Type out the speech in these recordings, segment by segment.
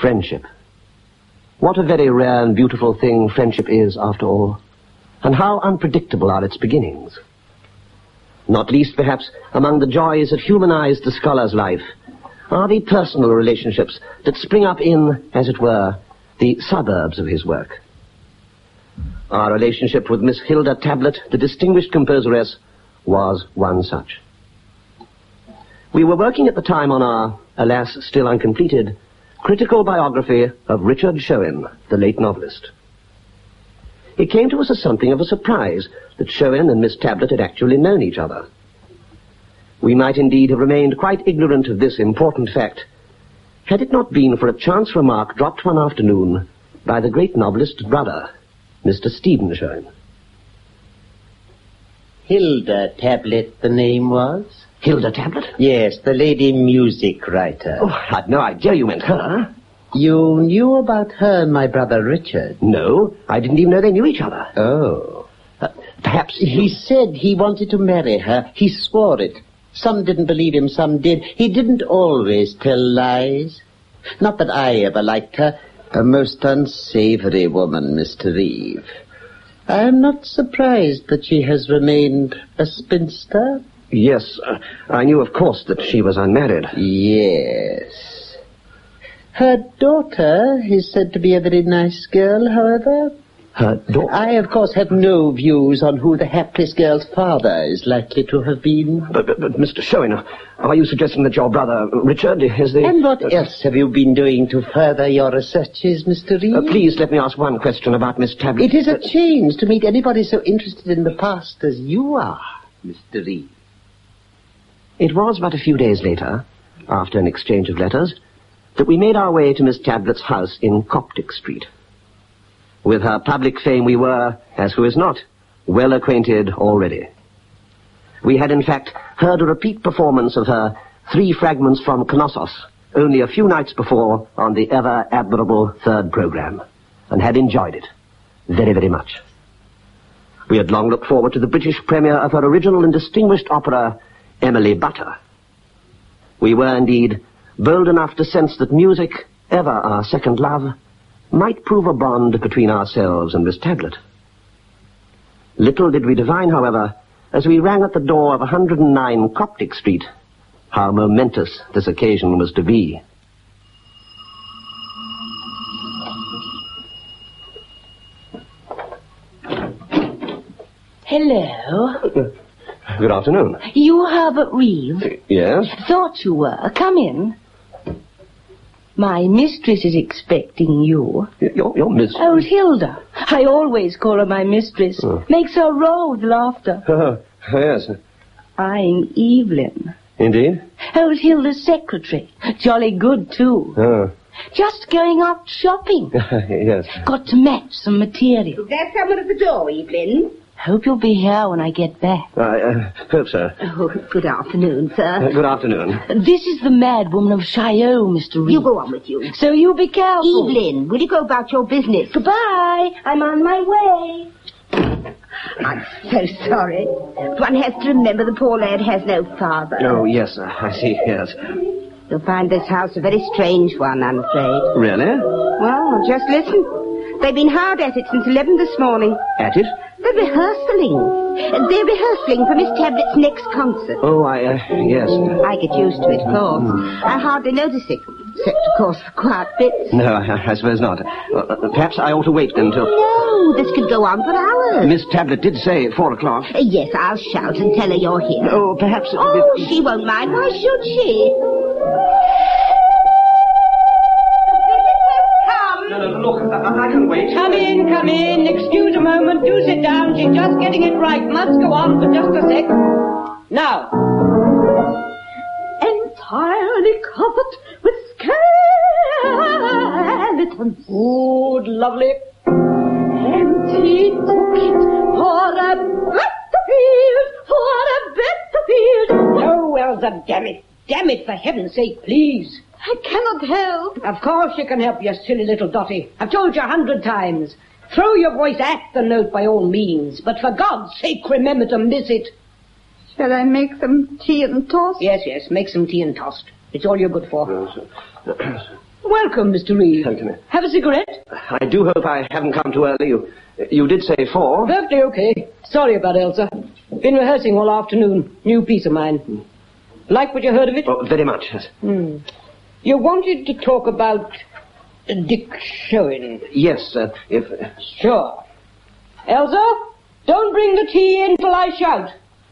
Friendship. What a very rare and beautiful thing friendship is, after all. And how unpredictable are its beginnings. Not least, perhaps, among the joys that humanize the scholar's life are the personal relationships that spring up in, as it were, the suburbs of his work. Our relationship with Miss Hilda Tablet, the distinguished composeress, was one such. We were working at the time on our, alas, still uncompleted, critical biography of Richard Shoen, the late novelist. It came to us as something of a surprise that Shoen and Miss Tablet had actually known each other. We might indeed have remained quite ignorant of this important fact had it not been for a chance remark dropped one afternoon by the great novelist's brother, Mr. Stephen Shoen. Hilda Tablet, the name was? Hilda Tablet? Yes, the lady music writer. Oh, I'd no idea you meant her. You knew about her and my brother Richard? No, I didn't even know they knew each other. Oh. Perhaps He said he wanted to marry her. He swore it. Some didn't believe him, some did. He didn't always tell lies. Not that I ever liked her. A most unsavory woman, Mr. Reeve. I am not surprised that she has remained a spinster. Yes, I knew, of course, that she was unmarried. Yes. Her daughter is said to be a very nice girl, however. Her daughter? I, of course, have no views on who the hapless girl's father is likely to have been. But Mr. Shoen, are you suggesting that your brother, Richard, is the... And what else have you been doing to further your researches, Mr. Reeve? Please let me ask one question about Miss Tablet. It is a change to meet anybody so interested in the past as you are, Mr. Reeve. It was but a few days later, after an exchange of letters, that we made our way to Miss Tablet's house in Coptic Street. With her public fame we were, as who is not, well acquainted already. We had in fact heard a repeat performance of her 3 fragments from Knossos only a few nights before on the ever admirable third programme, and had enjoyed it very, very much. We had long looked forward to the British premiere of her original and distinguished opera, Emily Butter. We were indeed bold enough to sense that music, ever our second love, might prove a bond between ourselves and Miss Tablet. Little did we divine, however, as we rang at the door of 109 Coptic Street, how momentous this occasion was to be. Hello. Good afternoon. You Herbert Reeve? Yes? Thought you were. Come in. My mistress is expecting you. Your mistress? Old Hilda. I always call her my mistress. Oh. Makes her roll with laughter. Yes. I'm Evelyn. Indeed? Old Hilda's secretary. Jolly good, too. Oh. Just going out shopping. Yes. Got to match some material. Is there someone at the door, Evelyn? Hope you'll be here when I get back. I hope so. Oh, good afternoon, sir. Good afternoon. This is the mad woman of Chaillot, Mr. Reeve. You go on with you. So you be careful. Evelyn, will you go about your business? Goodbye. I'm on my way. I'm so sorry. One has to remember the poor lad has no father. Oh, yes, I see, yes. You'll find this house a very strange one, I'm afraid. Really? Well, just listen. They've been hard at it since 11 this morning. At it? They're rehearsing. They're rehearsing for Miss Tablet's next concert. Oh, yes. I get used to it, of course. I hardly notice it, except, of course, the quiet bits. No, I suppose not. Perhaps I ought to wait until... No, this could go on for hours. Miss Tablet did say at 4 o'clock. Yes, I'll shout and tell her you're here. Oh, perhaps... Oh, she won't mind. Why should she? No, look, I can wait. Come in. Excuse a moment. Do sit down. She's just getting it right. Must go on for just a sec. Now. Entirely covered with skeletons. Good, lovely. And he took it for a battlefield. Oh, Elsa, damn it. Damn it, for heaven's sake, please. I cannot help. Of course you can help, you silly little Dotty. I've told you 100 times. Throw your voice at the note by all means, but for God's sake remember to miss it. Shall I make some tea and toast? Yes, make some tea and toast. It's all you're good for. Welcome, Mr. Reed. Thank you. Have a cigarette? I do hope I haven't come too early. You did say 4. Perfectly okay. Sorry about Elsa. Been rehearsing all afternoon. New piece of mine. Like what you heard of it? Oh, very much, yes. You wanted to talk about Dick Showen. Yes, if... Sure. Elsa, don't bring the tea in till I shout.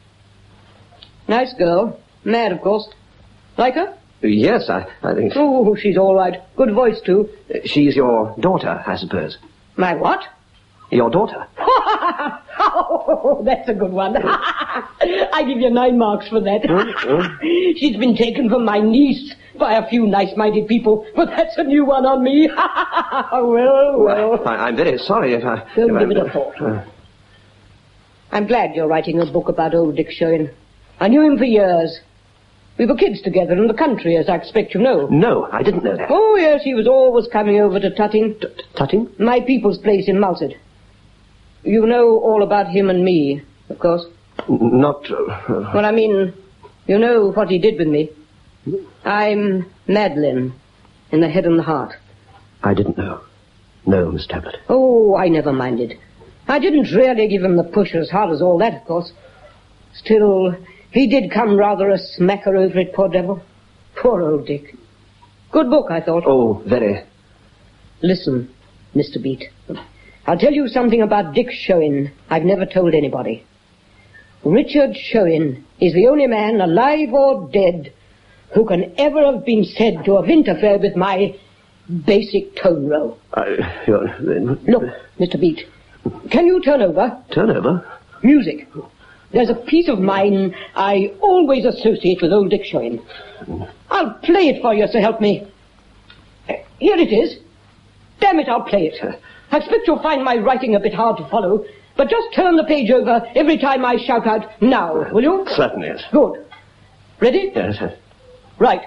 Nice girl. Mad, of course. Like her? Yes, I think... Oh, she's all right. Good voice, too. She's your daughter, I suppose. My what? Your daughter. Oh, that's a good one. I give you 9 marks for that. She's been taken from my niece by a few nice-minded people, but that's a new one on me. well. I'm very sorry if I... Don't give it a thought. I'm glad you're writing a book about old Dick Showen. I knew him for years. We were kids together in the country, as I expect you know. No, I didn't know that. Oh, yes, he was always coming over to Tutting. Tutting? My people's place in Mulsted. You know all about him and me, of course. Not... Well, I mean, you know what he did with me. I'm Madeline, in the head and the heart. I didn't know. No, Miss Tablet. Oh, I never minded. I didn't really give him the push as hard as all that, of course. Still, he did come rather a smacker over it, poor devil. Poor old Dick. Good book, I thought. Oh, very. Listen, Mr. Beat. I'll tell you something about Dick Showen I've never told anybody. Richard Showen is the only man, alive or dead, who can ever have been said to have interfered with my basic tone roll. Look, Mr. Beat, can you turn over? Turn over? Music. There's a piece of mine I always associate with old Dick Showen. I'll play it for you, so help me. Here it is. Damn it, I'll play it. I expect you'll find my writing a bit hard to follow, but just turn the page over every time I shout out, now, will you? Certainly, yes. Good. Ready? Yes, yes. Right.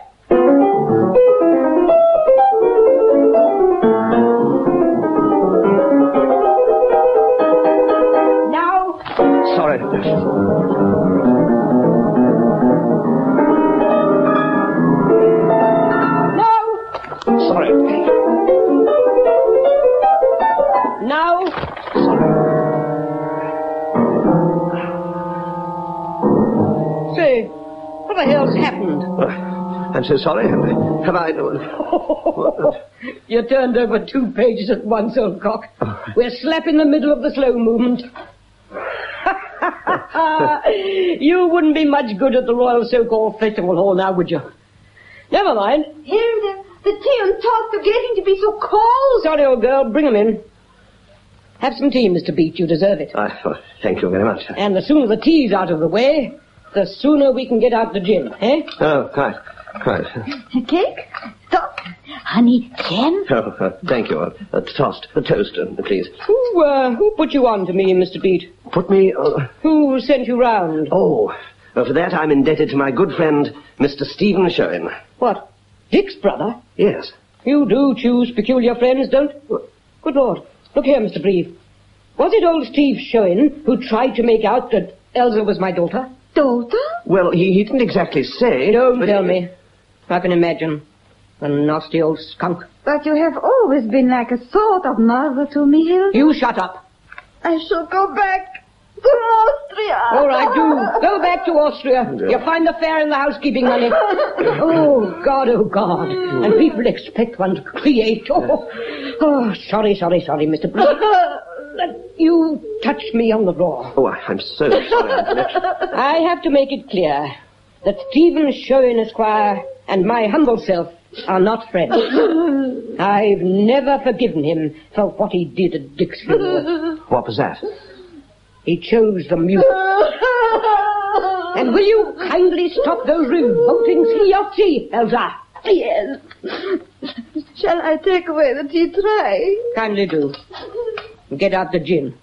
Now. Sorry. Now. Sorry. Now. Say, what the hell's happened? I'm so sorry. Have I... You turned over 2 pages at once, old cock. We're slap in the middle of the slow movement. You wouldn't be much good at the Royal So-Called Festival Hall now, would you? Never mind. Hilda, the tea and toast are getting to be so cold. Sorry, old girl. Bring 'em in. Have some tea, Mr. Beat. You deserve it. Thank you very much. And the sooner the tea's out of the way, the sooner we can get out the gym, eh? Oh, quite. Cake? Stop. Honey, jam? Oh, thank you. A toast, please. Who put you on to me, Mr. Beat? Put me... Who sent you round? Oh, for that I'm indebted to my good friend, Mr. Stephen Showen. What? Dick's brother? Yes. You do choose peculiar friends, don't? Good Lord. Look here, Mr. Breve. Was it old Steve Showen who tried to make out that Elsa was my daughter? Daughter? Well, he didn't exactly say... Don't tell me. I can imagine. A nasty old skunk. But you have always been like a sort of mother to me, Hilda. You shut up. I shall go back to Austria. All right, do. Go back to Austria. You'll find the fare in the housekeeping money. Oh, God. And people expect one to create. Oh, sorry, Mr. Breve. You touched me on the raw. Oh, I'm so sorry. I have to make it clear that Stephen Showen, Esquire, and my humble self are not friends. I've never forgiven him for what he did at Dick's funeral. What was that? He chose the music. And will you kindly stop those revolting ski, Elsa? Yes. Shall I take away the tea tray? Kindly do. Get out the gin.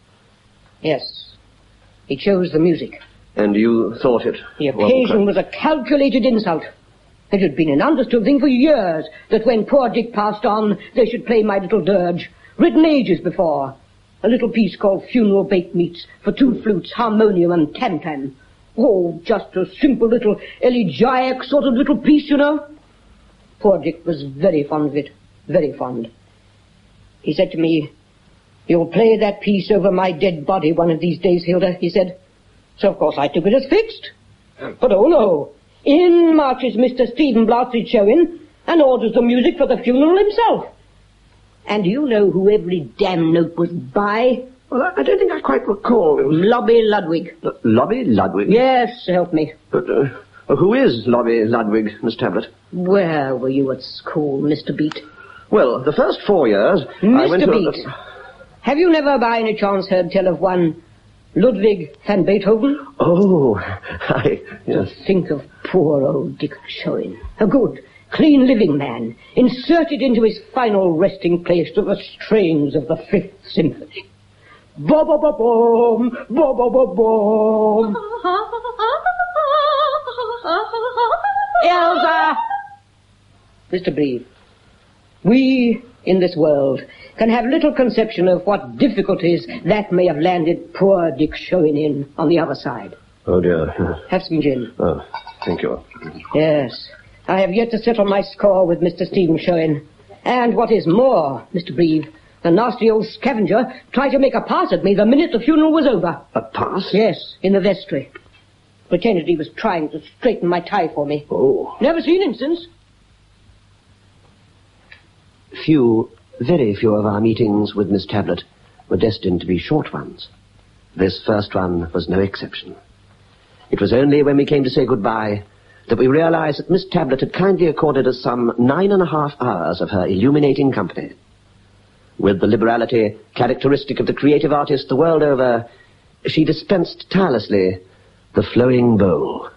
Yes. He chose the music. And you thought it... The occasion was a calculated insult. It had been an understood thing for years that when poor Dick passed on, they should play My Little Dirge, written ages before. A little piece called Funeral Baked Meats for 2 flutes, harmonium and tam-tam. Oh, just a simple little elegiac sort of little piece, you know. Poor Dick was very fond of it. Very fond. He said to me, "You'll play that piece over my dead body one of these days, Hilda," he said. So, of course, I took it as fixed. But, oh, no. In marches Mr. Stephen Blatchford Showin and orders the music for the funeral himself. And do you know who every damn note was by? Well, I don't think I quite recall. It was Lobby Ludwig. Lobby Ludwig? Yes, help me. But who is Lobby Ludwig, Miss Tablet? Where were you at school, Mr. Beat? Well, the first 4 years, I went to... Mr. Beat, have you never by any chance heard tell of one Ludwig van Beethoven? Oh, yes. Think of poor old Dick Showin, a good, clean living man, inserted into his final resting place to the strains of the Fifth Symphony. Ba-ba-ba-boom, ba-ba-ba-boom. Elsa! Mr. Breve, we in this world can have little conception of what difficulties that may have landed poor Dick Showin in on the other side. Oh, dear. Have some gin. Oh, thank you. Yes. I have yet to settle my score with Mr. Stephen Showin. And what is more, Mr. Breve, the nasty old scavenger tried to make a pass at me the minute the funeral was over. A pass? Yes, in the vestry. Pretended he was trying to straighten my tie for me. Oh. Never seen him since. Very few of our meetings with Miss Tablet were destined to be short ones. This first one was no exception. It was only when we came to say goodbye that we realized that Miss Tablet had kindly accorded us some 9.5 hours of her illuminating company. With the liberality characteristic of the creative artist the world over, she dispensed tirelessly the flowing bowl.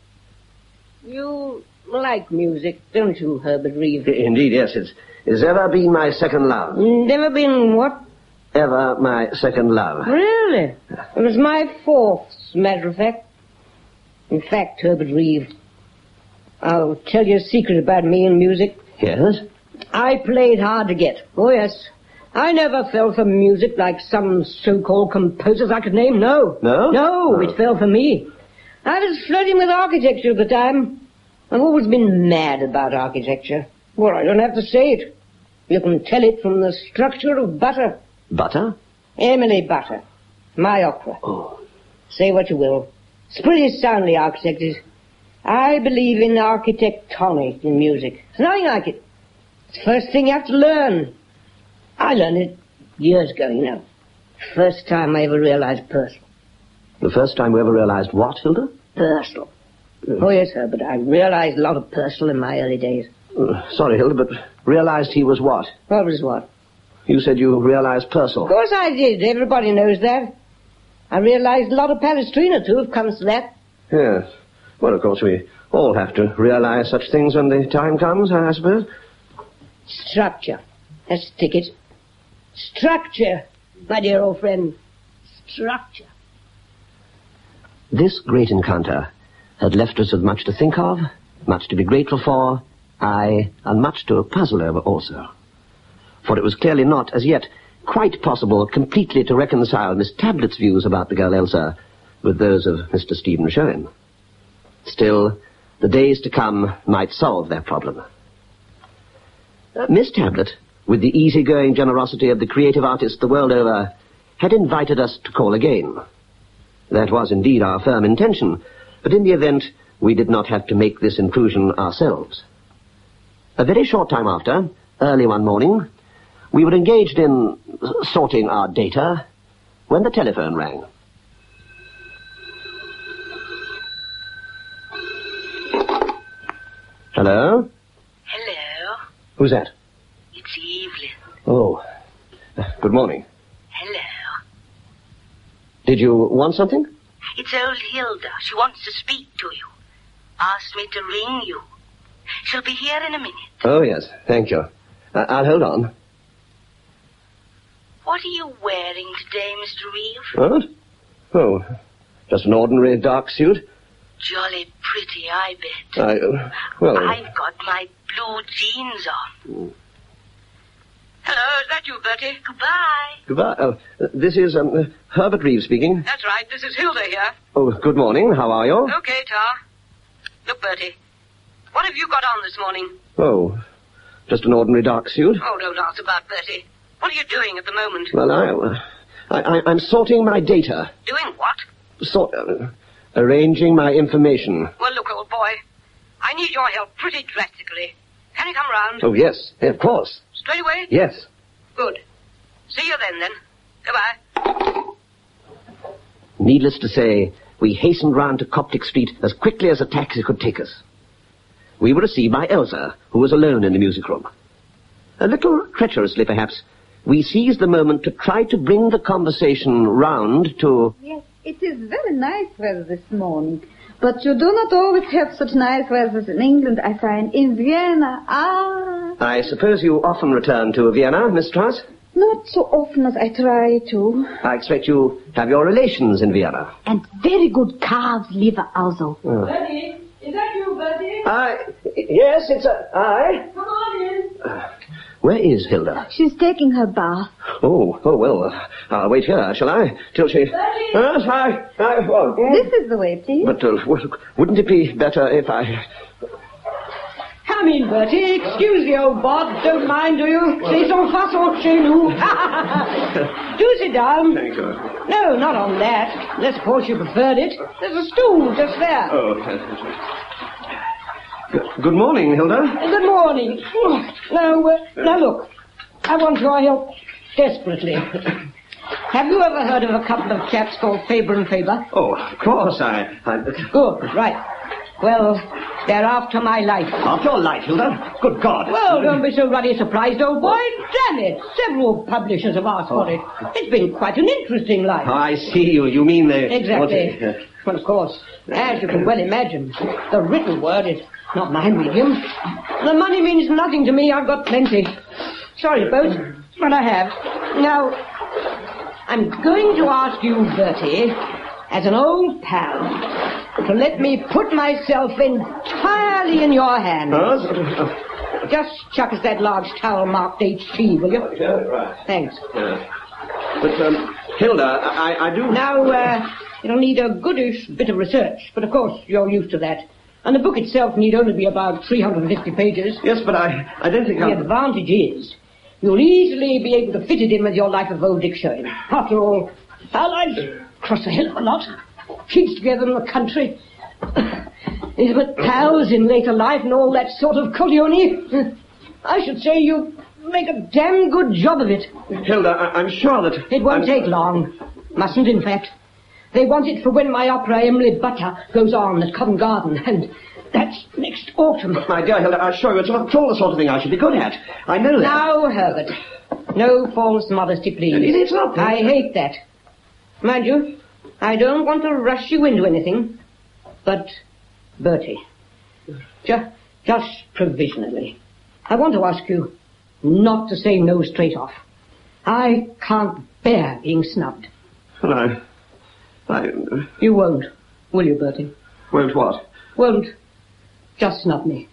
You like music, don't you, Herbert Reeve? Indeed, yes. It's ever been my second love. Never been what? Ever my second love. Really? It was my fourth, as a matter of fact. In fact, Herbert Reeve, I'll tell you a secret about me and music. Yes? I played hard to get. Oh, yes. I never fell for music like some so-called composers I could name. No. No? No, it fell for me. I was flirting with architecture at the time. I've always been mad about architecture. Well, I don't have to say it. You can tell it from the structure of Butter. Butter? Emily Butter. My opera. Oh. Say what you will. It's pretty soundly architected. I believe in architectonic in music. It's nothing like it. It's the first thing you have to learn. I learned it years ago, you know. First time I ever realized Purcell. The first time we ever realized what, Hilda? Purcell. Oh, yes, sir, but I realized a lot of Purcell in my early days. Sorry, Hilda, but realized he was what? What was what? You said you realized Purcell. Of course I did. Everybody knows that. I realized a lot of Palestrina, too, if it comes to that. Yes. Well, of course, we all have to realize such things when the time comes, I suppose. Structure. That's the ticket. Structure, my dear old friend. Structure. This great encounter had left us with much to think of, much to be grateful for, and much to puzzle over also. For it was clearly not, as yet, quite possible completely to reconcile Miss Tablet's views about the girl Elsa with those of Mr. Stephen Showin. Still, the days to come might solve their problem. Miss Tablet, with the easygoing generosity of the creative artists the world over, had invited us to call again. That was indeed our firm intention, but in the event, we did not have to make this intrusion ourselves. A very short time after, early one morning, we were engaged in sorting our data when the telephone rang. Hello? Hello. Who's that? It's Evelyn. Oh, good morning. Hello. Did you want something? It's old Hilda. She wants to speak to you. Asked me to ring you. She'll be here in a minute. Oh, yes, thank you. I'll hold on. What are you wearing today, Mr. Reeve? What? Oh, just an ordinary dark suit. Jolly pretty, I bet. I've got my blue jeans on. Hello, is that you, Bertie? Goodbye. Goodbye. This is Herbert Reeve speaking. That's right, this is Hilda here. Oh, good morning. How are you? Okay, Tar. Look, Bertie, what have you got on this morning? Oh, just an ordinary dark suit. Oh, don't ask about Bertie. What are you doing at the moment? Well, I'm sorting my data. Doing what? Arranging my information. Well, look, old boy, I need your help pretty drastically. Can you come round? Oh, yes, of course. Straight away? Yes. Good. See you then. Goodbye. Needless to say, we hastened round to Coptic Street as quickly as a taxi could take us. We were received by Elsa, who was alone in the music room. A little treacherously, perhaps, we seized the moment to try to bring the conversation round to... Yes, it is very nice weather this morning. But you do not always have such nice weather in England, I find. In Vienna, I suppose you often return to Vienna, Miss Strauss? Not so often as I try to. I expect you have your relations in Vienna. And very good calves liver also. Oh. Bertie, is that you, Bertie? Yes, it's I. Come on in. Where is Hilda? She's taking her bath. Oh, well, I'll wait here, shall I? Till she... Bertie! Yes, I won't. This is the way, please. But, wouldn't it be better if I... Come in, Bertie. Excuse the old bod. Don't mind, do you? C'est son façon chez nous. Do sit down. Thank you. No, not on that. Unless, of course, you preferred it. There's a stool just there. Oh, Good morning, Hilda. Good morning. Now look. I want your help desperately. Have you ever heard of a couple of chaps called Faber and Faber? Oh, of course, Good, right. Well, they're after my life. After your life, Hilda? Good God. Well, don't be so ruddy surprised, old boy. Damn it. Several publishers have asked for it. It's been quite an interesting life. Oh, I see you. You mean they... Exactly. Well, of course, as you can well imagine, the written word is not my medium. The money means nothing to me. I've got plenty. Sorry, both, but I have. Now, I'm going to ask you, Bertie, as an old pal, to let me put myself entirely in your hands. Just chuck us that large towel marked HG, will you? Yeah, right. Thanks. But, Hilda, I do... Now, it'll need a goodish bit of research, but of course you're used to that. And the book itself need only be about 350 pages. Yes, but I don't think The advantage is you'll easily be able to fit it in with your life of old Dick Sherwin. After all, our lives cross a hell of a lot. Kids together in the country. Intimate pals in later life and all that sort of colliony. I should say you make a damn good job of it. Hilda, I'm sure that... It won't take long. Mustn't, in fact. They want it for when my opera Emily Butter goes on at Covent Garden, and that's next autumn. My dear Hilda, I assure you it's all the sort of thing I should be good at. I know that. Now, Herbert, no false modesty, please. It's not... I hate that. Mind you, I don't want to rush you into anything, but, Bertie, just provisionally, I want to ask you not to say no straight off. I can't bear being snubbed. Well, You won't, will you, Bertie? Won't what? Won't just snub me.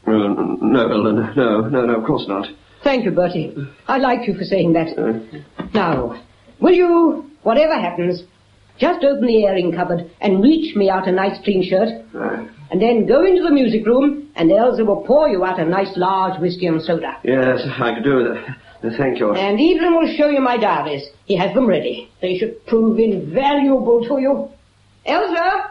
No, of course not. Thank you, Bertie. I like you for saying that. Now, will you, whatever happens, just open the airing cupboard and reach me out a nice clean shirt, and then go into the music room, and Elsa will pour you out a nice large whiskey and soda. Yes, I could do that. Thank you. And Evelyn will show you my diaries. He has them ready. They should prove invaluable to you. Elsa!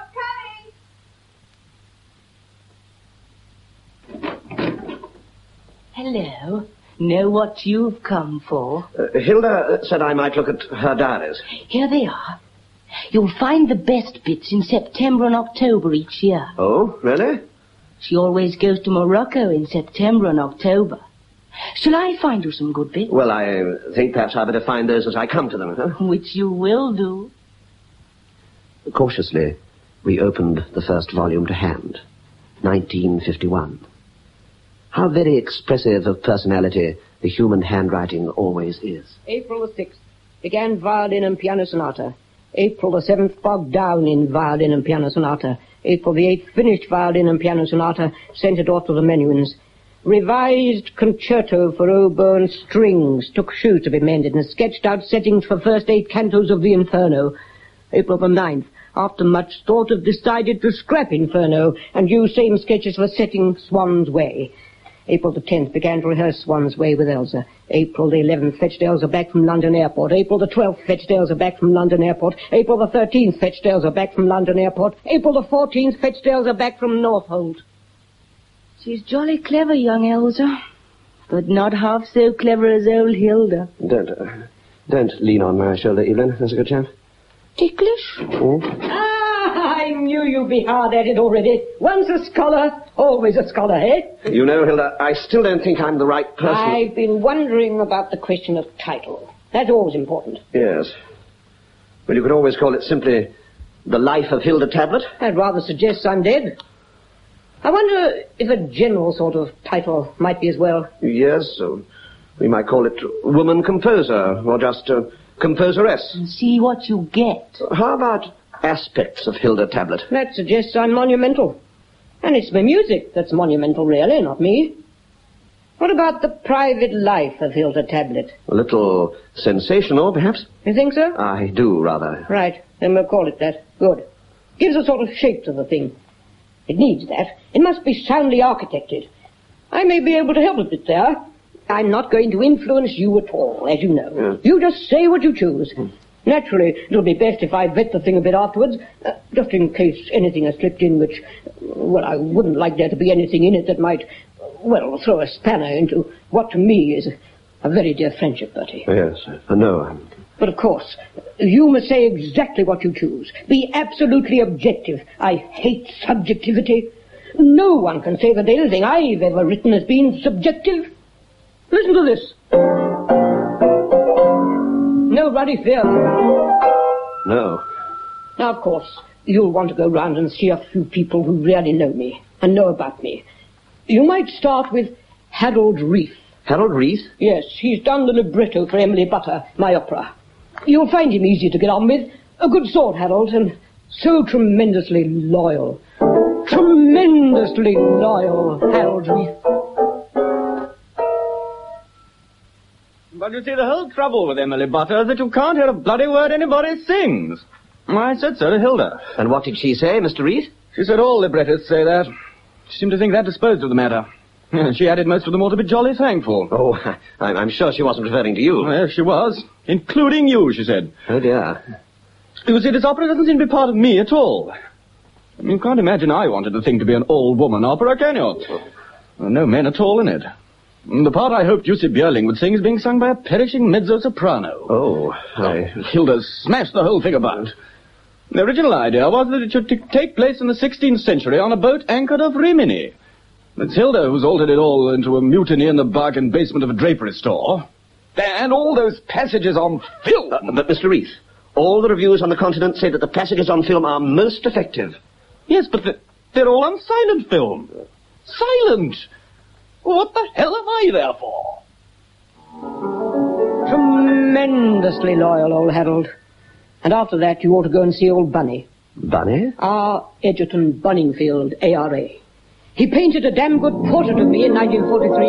Coming! Hello. Know what you've come for? Hilda said I might look at her diaries. Here they are. You'll find the best bits in September and October each year. Oh, really? She always goes to Morocco in September and October. Shall I find you some good bits? Well, I think perhaps I'd better find those as I come to them, huh? Which you will do. Cautiously, we opened the first volume to hand. 1951. How very expressive of personality the human handwriting always is. April the 6th. Began violin and piano sonata. April the 7th, bogged down in violin and piano sonata. April the 8th, finished violin and piano sonata, sent it off to the Menuhins. Revised concerto for oboe and strings, took shoes to be mended, and sketched out settings for first 8 cantos of the Inferno. April the 9th, after much thought, have decided to scrap Inferno and use same sketches for setting Swan's Way. April the 10th, began to rehearse One's Way with Elsa. April the 11th, fetched Elsa back from London Airport. April the 12th, fetched Elsa back from London Airport. April the 13th, fetched Elsa back from London Airport. April the 14th, fetched Elsa back from Northolt. She's jolly clever, young Elsa, but not half so clever as old Hilda. Don't lean on my shoulder, Evelyn. That's a good chap. Ticklish? I knew you'd be hard at it already. Once a scholar, always a scholar, eh? You know, Hilda, I still don't think I'm the right person. I've been wondering about the question of title. That's always important. Yes. Well, you could always call it simply The Life of Hilda Tablet. I'd rather suggest I'm dead. I wonder if a general sort of title might be as well. Yes, we might call it Woman Composer, or just Composeress. And see what you get. How about Aspects of Hilda Tablet? That suggests I'm monumental. And it's my music that's monumental, really, not me. What about the private life of Hilda Tablet? A little sensational, perhaps? You think so? I do, rather. Right, then we'll call it that. Good. Gives a sort of shape to the thing. It needs that. It must be soundly architected. I may be able to help a bit there. I'm not going to influence you at all, as you know. Yeah. You just say what you choose. Naturally, it'll be best if I vet the thing a bit afterwards, just in case anything has slipped in which, well, I wouldn't like there to be anything in it that might, well, throw a spanner into what to me is a very dear friendship, Bertie. Yes, I know. But of course, you must say exactly what you choose. Be absolutely objective. I hate subjectivity. No one can say that anything I've ever written has been subjective. Listen to this. No ruddy fear. No. Now, of course, you'll want to go round and see a few people who really know me and know about me. You might start with Harold Reith. Harold Reith? Yes, he's done the libretto for Emily Butter, my opera. You'll find him easy to get on with. A good sort, Harold, and so tremendously loyal. Tremendously loyal, Harold Reith. But you see, the whole trouble with Emily Butter is that you can't hear a bloody word anybody sings. I said so to Hilda. And what did she say, Mr. Reith? She said all librettists say that. She seemed to think that disposed of the matter. She added most of them ought to be jolly thankful. Oh, I'm sure she wasn't referring to you. Yes, she was. Including you, she said. Oh, dear. You see, this opera doesn't seem to be part of me at all. You can't imagine I wanted the thing to be an all-woman opera, can you? No men at all in it. The part I hoped Jussi Björling would sing is being sung by a perishing mezzo-soprano. Oh, Hilda smashed the whole thing about. The original idea was that it should take place in the 16th century on a boat anchored off Rimini. It's Hilda who's altered it all into a mutiny in the bargain basement of a drapery store. And all those passages on film. But, Mr. Reith, all the reviews on the continent say that the passages on film are most effective. Yes, but they're all on silent film. Silent! What the hell am I there for? Tremendously loyal, old Harold. And after that, you ought to go and see old Bunny. Bunny? R. Egerton Bunningfield, A.R.A. He painted a damn good portrait of me in 1943.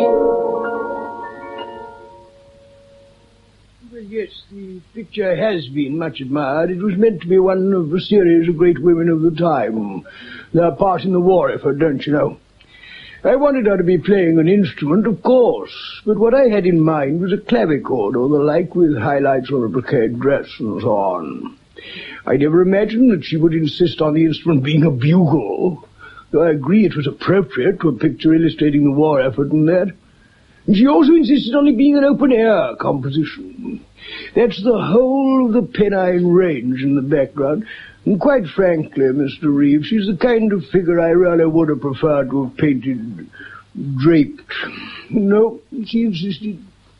Well, yes, the picture has been much admired. It was meant to be one of a series of great women of the time. Their part in the war effort, don't you know? I wanted her to be playing an instrument, of course, but what I had in mind was a clavichord or the like with highlights on a brocade dress and so on. I never imagined that she would insist on the instrument being a bugle, though I agree it was appropriate to a picture illustrating the war effort and that. And she also insisted on it being an open-air composition. That's the whole of the Pennine Range in the background. And quite frankly, Mr. Reeves, she's the kind of figure I really would have preferred to have painted draped. No, she insisted.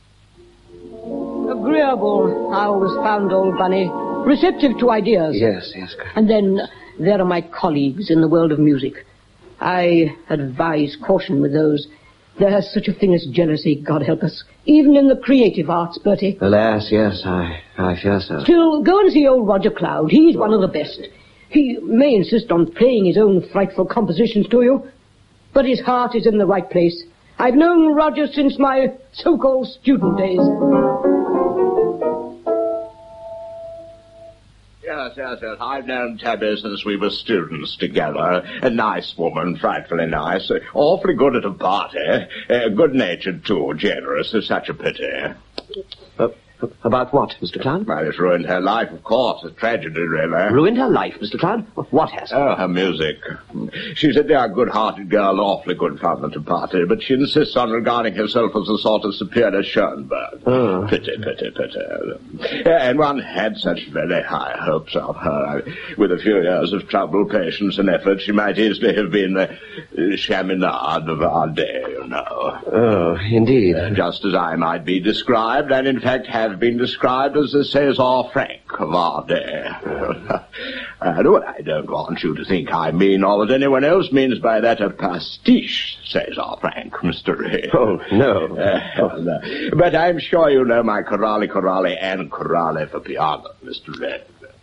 Agreeable, I always found old Bunny. Receptive to ideas. Yes. And then there are my colleagues in the world of music. I advise caution with those. There's such a thing as jealousy, God help us. Even in the creative arts, Bertie. Alas, yes, I fear so. Still, go and see old Roger Cloud. He's one of the best. He may insist on playing his own frightful compositions to you, but his heart is in the right place. I've known Roger since my so-called student days. yes. I've known Tabby since we were students together. A nice woman, frightfully nice. Awfully good at a party. Good-natured, too. Generous. It's such a pity. About what, Mr. Cloud? Well, it's ruined her life, of course. A tragedy, really. Ruined her life, Mr. Cloud? What has? Oh, her music. She's a dear, good-hearted girl, awfully good fun at a party, but she insists on regarding herself as a sort of superior Schoenberg. Oh. Pity. And one had such very high hopes of her. With a few years of trouble, patience, and effort, she might easily have been the Chaminade of our day, you know. Oh, indeed. Just as I might be described, and in fact have been described as the César Franck of our day. I don't want you to think I mean all that anyone else means by that a pastiche César Franck, Mr. Reed. Oh, no. But I'm sure you know my chorale and chorale for piano, Mr. Reed.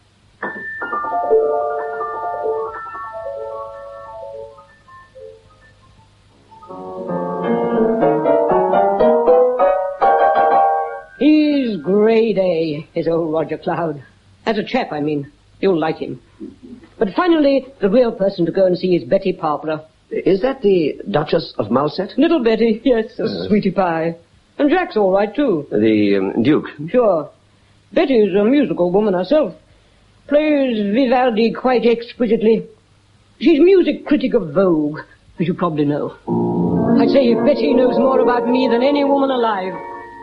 He's grade A, is old Roger Cloud. As a chap, I mean. You'll like him. But finally, the real person to go and see is Betty Parpler. Is that the Duchess of Malset? Little Betty, yes, a sweetie pie. And Jack's all right, too. The Duke? Sure. Betty's a musical woman herself. Plays Vivaldi quite exquisitely. She's music critic of Vogue, as you probably know. I'd say Betty knows more about me than any woman alive.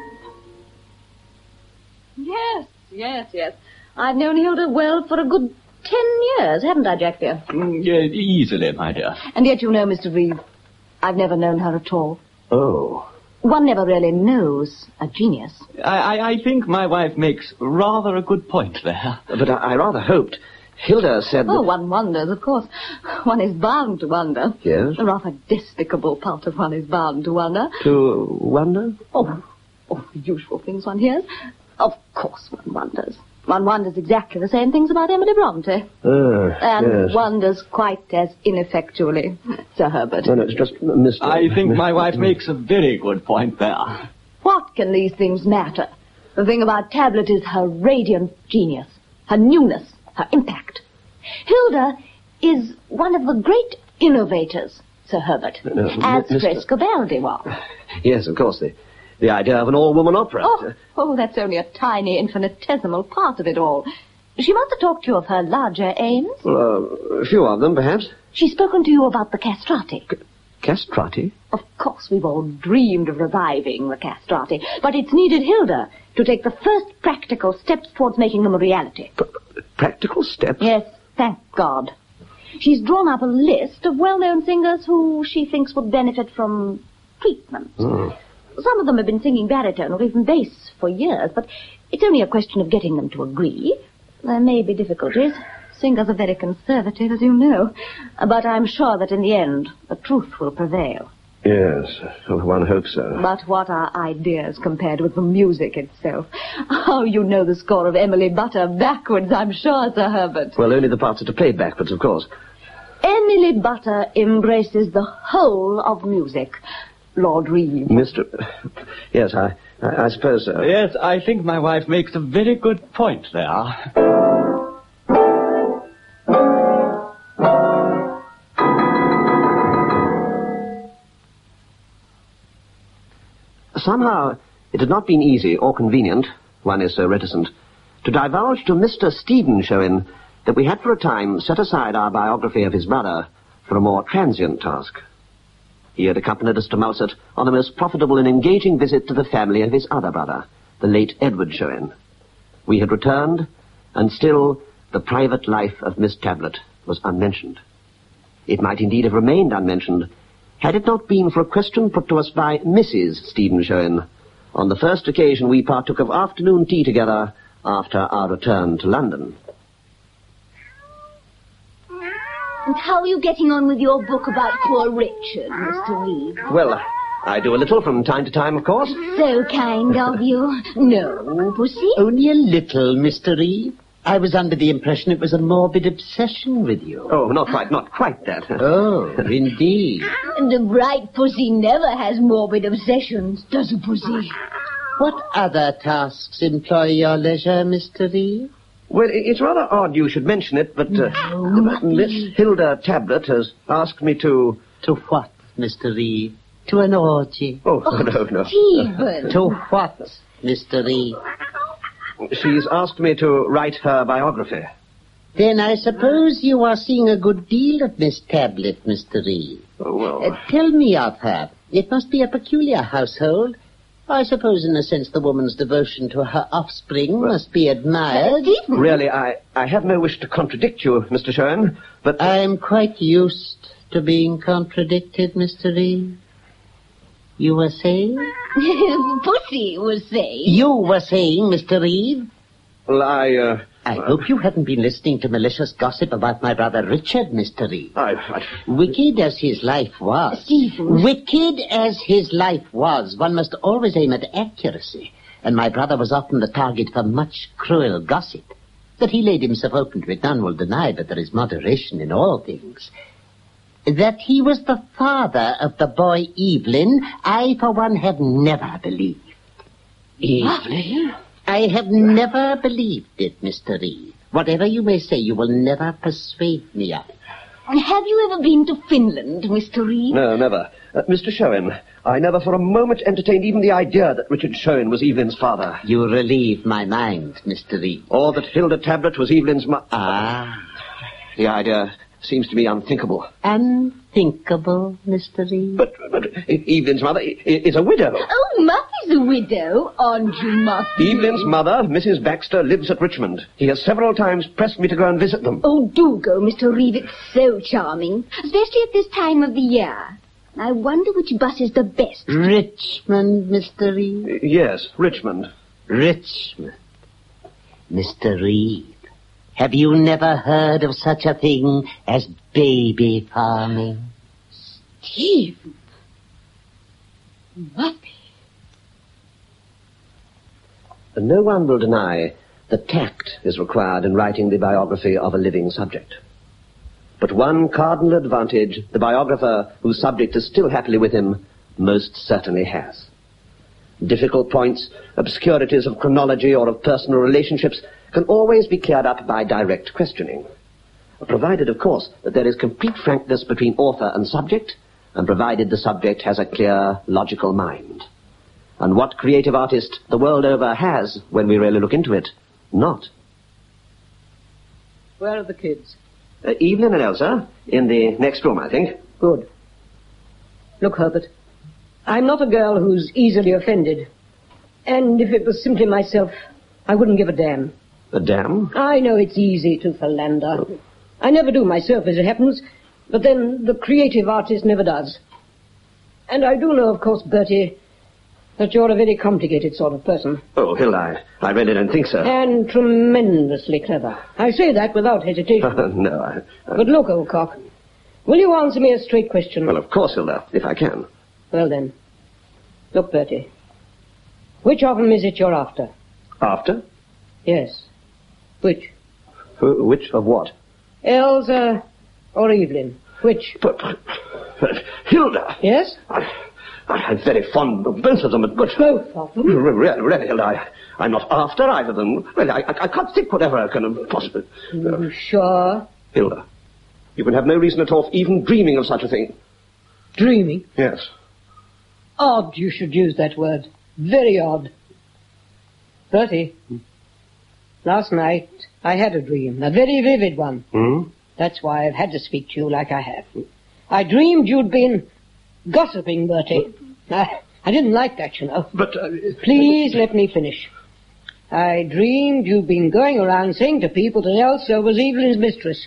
Yes. I've known Hilda well for a good 10 years, haven't I, Jack, dear? Easily, my dear. And yet, you know, Mr. Reeve, I've never known her at all. Oh. One never really knows a genius. I think my wife makes rather a good point there. But I rather hoped. Hilda said that... Oh, one wonders, of course. One is bound to wonder. Yes? The rather despicable part of one is bound to wonder. To wonder? Oh, the usual things one hears. Of course one wonders. One wonders exactly the same things about Emily Bronte. And yes. wonders quite as ineffectually, Sir Herbert. No, it's just Mr. I think my wife makes a very good point there. What can these things matter? The thing about Tablet is her radiant genius, her newness, her impact. Hilda is one of the great innovators, Sir Herbert, as Frescobaldi was. Yes, of course, the idea of an all-woman opera. Oh, that's only a tiny, infinitesimal part of it all. She must have talked to you of her larger aims. Well, a few of them, perhaps. She's spoken to you about the castrati. Castrati? Of course, we've all dreamed of reviving the castrati, but it's needed Hilda to take the first practical steps towards making them a reality. Practical steps? Yes, thank God. She's drawn up a list of well-known singers who she thinks would benefit from treatment. Some of them have been singing baritone or even bass for years, but it's only a question of getting them to agree. There may be difficulties. Singers are very conservative, as you know. But I'm sure that in the end, the truth will prevail. Yes, one hopes so. But what are ideas compared with the music itself? Oh, you know the score of Emily Butter backwards, I'm sure, Sir Herbert. Well, only the parts that are played backwards, of course. Emily Butter embraces the whole of music. Lord Reeve. Yes, I suppose so. Yes, I think my wife makes a very good point there. Somehow, it had not been easy or convenient, one is so reticent, to divulge to Mr. Stephen Showin that we had for a time set aside our biography of his brother for a more transient task. He had accompanied us to Malset on a most profitable and engaging visit to the family of his other brother, the late Edward Showin. We had returned, and still the private life of Miss Tablet was unmentioned. It might indeed have remained unmentioned had it not been for a question put to us by Mrs. Stephen Showin on the first occasion we partook of afternoon tea together after our return to London. And how are you getting on with your book about poor Richard, Mr. Reeve? Well, I do a little from time to time, of course. So kind of you. No, Pussy? Only a little, Mr. Reeve. I was under the impression it was a morbid obsession with you. Oh, not quite that. Oh, indeed. And a bright pussy never has morbid obsessions, does a pussy? What other tasks employ your leisure, Mr. Reeve? Well, it's rather odd you should mention it, but Miss Hilda Tablet has asked me to... To what, Mr. Reeve? To an orgy? Oh, no. Stephen! To what, Mr. Reeve? She's asked me to write her biography. Then I suppose you are seeing a good deal of Miss Tablet, Mr. Reeve. Oh, well... Tell me of her. It must be a peculiar household. I suppose, in a sense, the woman's devotion to her offspring must be admired. Really, I have no wish to contradict you, Mr. Showen, but... I'm quite used to being contradicted, Mr. Reeve. You were saying? Pussy was saying. You were saying, Mr. Reeve? Well, I hope you haven't been listening to malicious gossip about my brother Richard, Mr. Reeve. Wicked as his life was. Stephen. Wicked as his life was, one must always aim at accuracy. And my brother was often the target for much cruel gossip. That he laid himself open to it, none will deny, but there is moderation in all things. That he was the father of the boy Evelyn, I, for one, have never believed. Evelyn? I have never believed it, Mr. Reeve. Whatever you may say, you will never persuade me of it. Have you ever been to Finland, Mr. Reeve? No, never. Mr. Showen, I never for a moment entertained even the idea that Richard Showen was Evelyn's father. You relieve my mind, Mr. Reeve. Or that Hilda Tablet was Evelyn's mother. Ah. The idea seems to me unthinkable. Unthinkable, Mr. Reeve? But Evelyn's mother is a widow. Oh, Muffy's a widow, aren't you, Muffy? Evelyn's mother, Mrs. Baxter, lives at Richmond. He has several times pressed me to go and visit them. Oh, do go, Mr. Reeve. It's so charming, especially at this time of the year. I wonder which bus is the best. Richmond, Mr. Reeve? Yes, Richmond. Richmond. Mr. Reeve, have you never heard of such a thing as baby farming? Stephen. Muffy. No one will deny that tact is required in writing the biography of a living subject. But one cardinal advantage the biographer whose subject is still happily with him most certainly has. Difficult points, obscurities of chronology or of personal relationships can always be cleared up by direct questioning, provided, of course, that there is complete frankness between author and subject, and provided the subject has a clear, logical mind. And what creative artist the world over has, when we really look into it, not. Where are the kids? Evelyn and Elsa, in the next room, I think. Good. Look, Herbert, I'm not a girl who's easily offended. And if it was simply myself, I wouldn't give a damn. A damn? I know it's easy to philander. I never do myself, as it happens, but then the creative artist never does. And I do know, of course, Bertie, that you're a very complicated sort of person. Oh, Hilda, I really don't think so. And tremendously clever. I say that without hesitation. No, But look, old cock, will you answer me a straight question? Well, of course, Hilda, if I can. Well, then. Look, Bertie, which of them is it you're after? After? Yes. Which? Which of what? Elsa or Evelyn? Which? But Hilda! Yes? I'm very fond of both of them, but... Both of them? Really, Hilda, I'm not after either of them. Really, I can't think whatever can possibly... You sure? Hilda, you can have no reason at all for even dreaming of such a thing. Dreaming? Yes. Odd you should use that word. Very odd. Bertie, last night I had a dream, a very vivid one. That's why I've had to speak to you like I have. I dreamed you'd been gossiping, Bertie. I didn't like that, you know. But... Please let me finish. I dreamed you'd been going around saying to people that Elsa was Evelyn's mistress.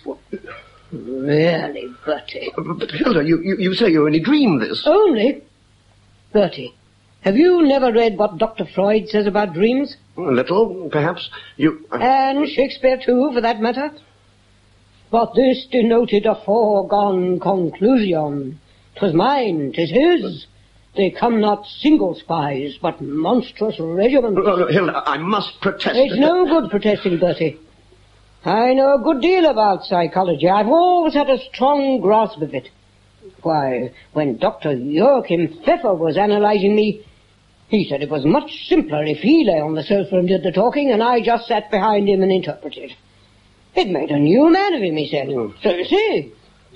Really, Bertie. But Hilda, you say you only dreamed this. Only? Bertie, have you never read what Dr. Freud says about dreams? A little, perhaps. And Shakespeare, too, for that matter? But this denoted a foregone conclusion. 'Twas mine, 'tis his. They come not single spies, but monstrous regiments. Hilda, I must protest. It's no good protesting, Bertie. I know a good deal about psychology. I've always had a strong grasp of it. Why, when Dr. Joachim Pfeffer was analyzing me, He said it was much simpler if he lay on the sofa and did the talking, and I just sat behind him and interpreted. It made a new man of him, he said. So you see,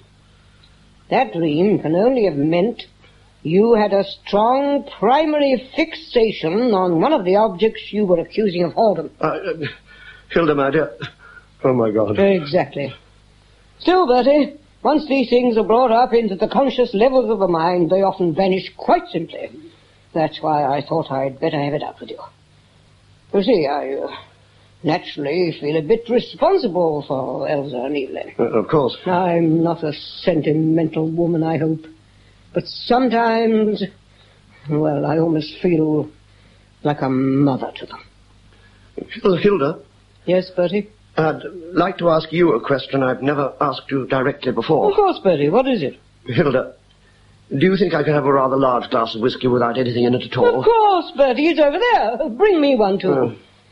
that dream can only have meant you had a strong primary fixation on one of the objects you were accusing of whoredom. Hilda, my dear. Oh, my God. Exactly. Still, Bertie, once these things are brought up into the conscious levels of the mind, they often vanish quite simply. That's why I thought I'd better have it out with you. You see, I naturally feel a bit responsible for Elsa and Evelyn. Of course. I'm not a sentimental woman, I hope. But sometimes, well, I almost feel like a mother to them. Hilda? Yes, Bertie? I'd like to ask you a question I've never asked you directly before. Of course, Bertie. What is it? Hilda, do you think I could have a rather large glass of whiskey without anything in it at all? Of course, Bertie. It's over there. Bring me one, too.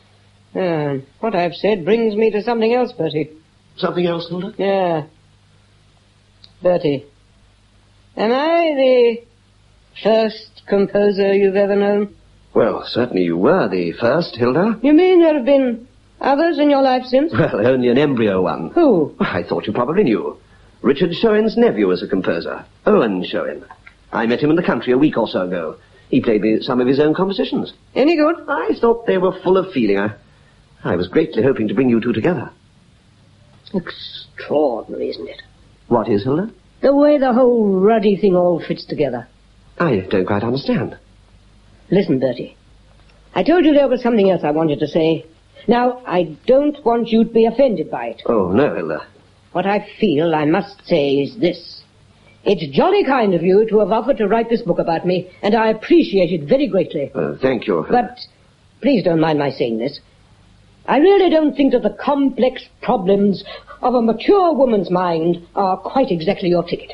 What I've said brings me to something else, Bertie. Something else, Hilda? Yeah. Bertie, am I the first composer you've ever known? Well, certainly you were the first, Hilda. You mean there have been others in your life since? Well, only an embryo one. Who? I thought you probably knew. Richard Showin's nephew was a composer, Owen Showin. I met him in the country a week or so ago. He played me some of his own compositions. Any good? I thought they were full of feeling. I was greatly hoping to bring you two together. Extraordinary, isn't it? What is, Hilda? The way the whole ruddy thing all fits together. I don't quite understand. Listen, Bertie. I told you there was something else I wanted to say. Now, I don't want you to be offended by it. Oh, no, Hilda. What I feel I must say is this. It's jolly kind of you to have offered to write this book about me, and I appreciate it very greatly. Thank you. But please don't mind my saying this. I really don't think that the complex problems of a mature woman's mind are quite exactly your ticket.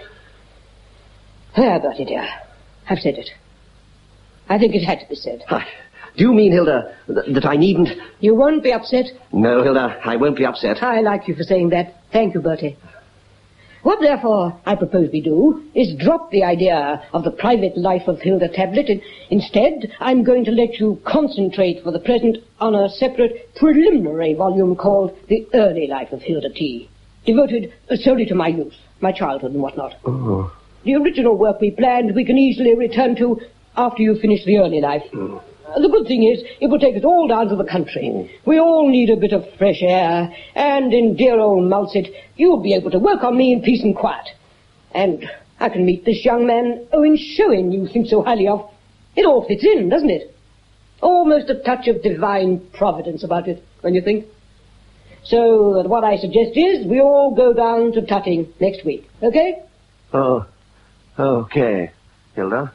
There, Bertie, dear. I've said it. I think it had to be said. Do you mean, Hilda, that I needn't... You won't be upset? No, Hilda, I won't be upset. I like you for saying that. Thank you, Bertie. What, therefore, I propose we do is drop the idea of the private life of Hilda Tablet, and instead I'm going to let you concentrate for the present on a separate preliminary volume called The Early Life of Hilda T., devoted solely to my youth, my childhood and whatnot. Oh. The original work we planned we can easily return to after you finish the early life. The good thing is, it will take us all down to the country. We all need a bit of fresh air, and in dear old Mulset, you'll be able to work on me in peace and quiet. And I can meet this young man, Owen Showin, you think so highly of. It all fits in, doesn't it? Almost a touch of divine providence about it, when you think. So what I suggest is, we all go down to Tutting next week, okay? Oh, okay, Hilda.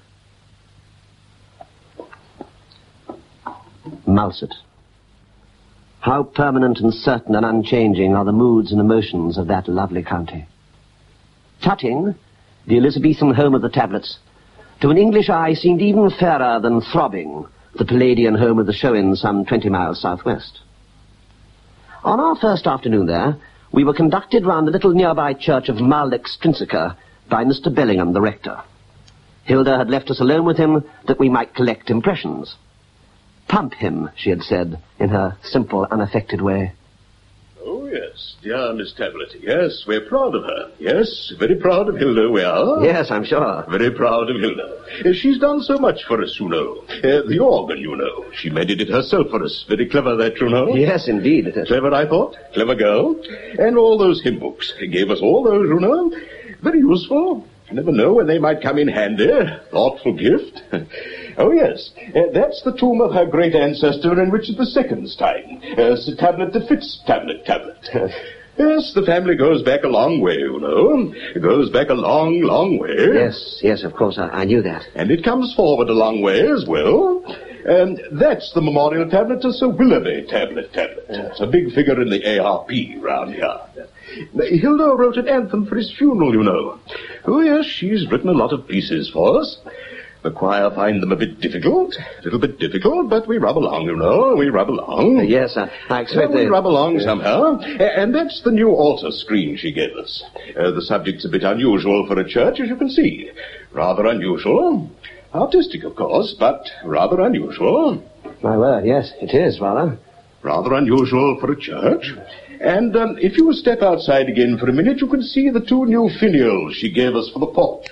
Mulset. How permanent and certain and unchanging are the moods and emotions of that lovely county. Tutting, the Elizabethan home of the Tablets, to an English eye seemed even fairer than Throbbing, the Palladian home of the Showins some 20 miles southwest. On our first afternoon there, we were conducted round the little nearby church of Mull Extrinsica by Mr. Bellingham, the rector. Hilda had left us alone with him that we might collect impressions. Pump him, she had said, in her simple, unaffected way. Oh, yes, dear Miss Tablet. Yes, we're proud of her. Yes, very proud of Hilda, we are. Yes, I'm sure. Very proud of Hilda. She's done so much for us, you know. The organ, you know. She made it herself for us. Very clever, that, you know. Yes, indeed. Clever, I thought. Clever girl. And all those hymn books. Gave us all those, you know. Very useful. You never know when they might come in handy. Thoughtful gift. Oh, yes. That's the tomb of her great ancestor in Richard II's time. Sir Tablet the Fitz-Tablet. Yes, the family goes back a long way, you know. It goes back a long, long way. Yes, of course, I knew that. And it comes forward a long way as well. And that's the memorial tablet to Sir Willoughby Tablet. It's a big figure in the ARP round here. Hilda wrote an anthem for his funeral, you know. Oh, yes, she's written a lot of pieces for us. The choir find them a little bit difficult, but we rub along, you know, we rub along. Yes, I expect we rub along somehow. And that's the new altar screen she gave us. The subject's a bit unusual for a church, as you can see. Rather unusual. Artistic, of course, but rather unusual. My word, yes, it is, rather. Rather unusual for a church. And if you will step outside again for a minute, you can see the 2 new finials she gave us for the porch.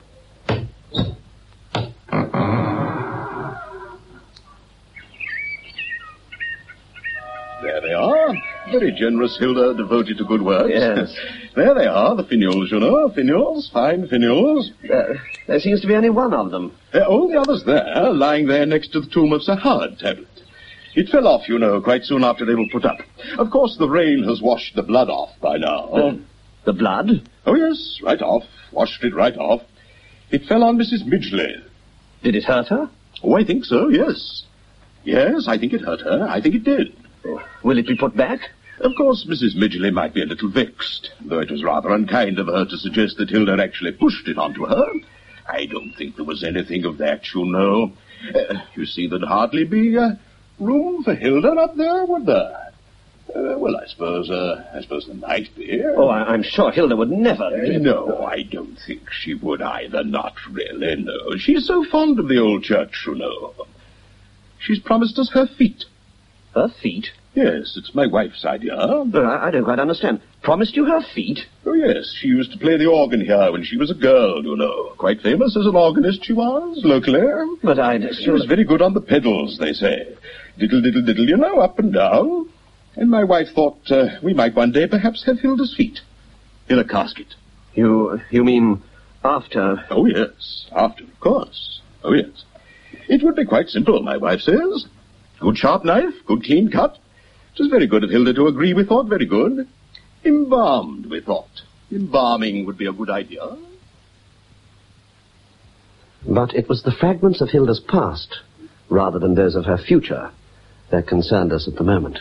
There they are. Very generous Hilda, devoted to good works. Yes. There they are, the finials, you know. Finials, fine finials. There seems to be only one of them. All the others there, lying there next to the tomb of Sir Howard Tablet. It fell off, you know, quite soon after they were put up. Of course, the rain has washed the blood off by now. The blood? Oh, yes, right off. Washed it right off. It fell on Mrs. Midgley. Did it hurt her? Oh, I think so, yes. Yes, I think it hurt her. I think it did. Will it be put back? Of course, Mrs. Midgley might be a little vexed, though it was rather unkind of her to suggest that Hilda actually pushed it onto her. I don't think there was anything of that, you know. You see, there'd hardly be room for Hilda up there, would there? Well, I suppose there might be. Oh, I'm sure Hilda would never... No, I don't think she would either. Not really, no. She's so fond of the old church, you know. She's promised us her feet. Her feet? Yes, it's my wife's idea. I don't quite understand. Promised you her feet? Oh, yes. She used to play the organ here when she was a girl, you know. Quite famous as an organist she was, locally. But She was very good on the pedals, they say. Diddle, diddle, diddle, you know, up and down. And my wife thought we might one day perhaps have Hilda's feet in a casket. You mean after? Oh, yes. After, of course. Oh, yes. It would be quite simple, my wife says. Good sharp knife, good clean cut. It was very good of Hilda to agree, we thought, very good. Embalmed, we thought. Embalming would be a good idea. But it was the fragments of Hilda's past, rather than those of her future, that concerned us at the moment.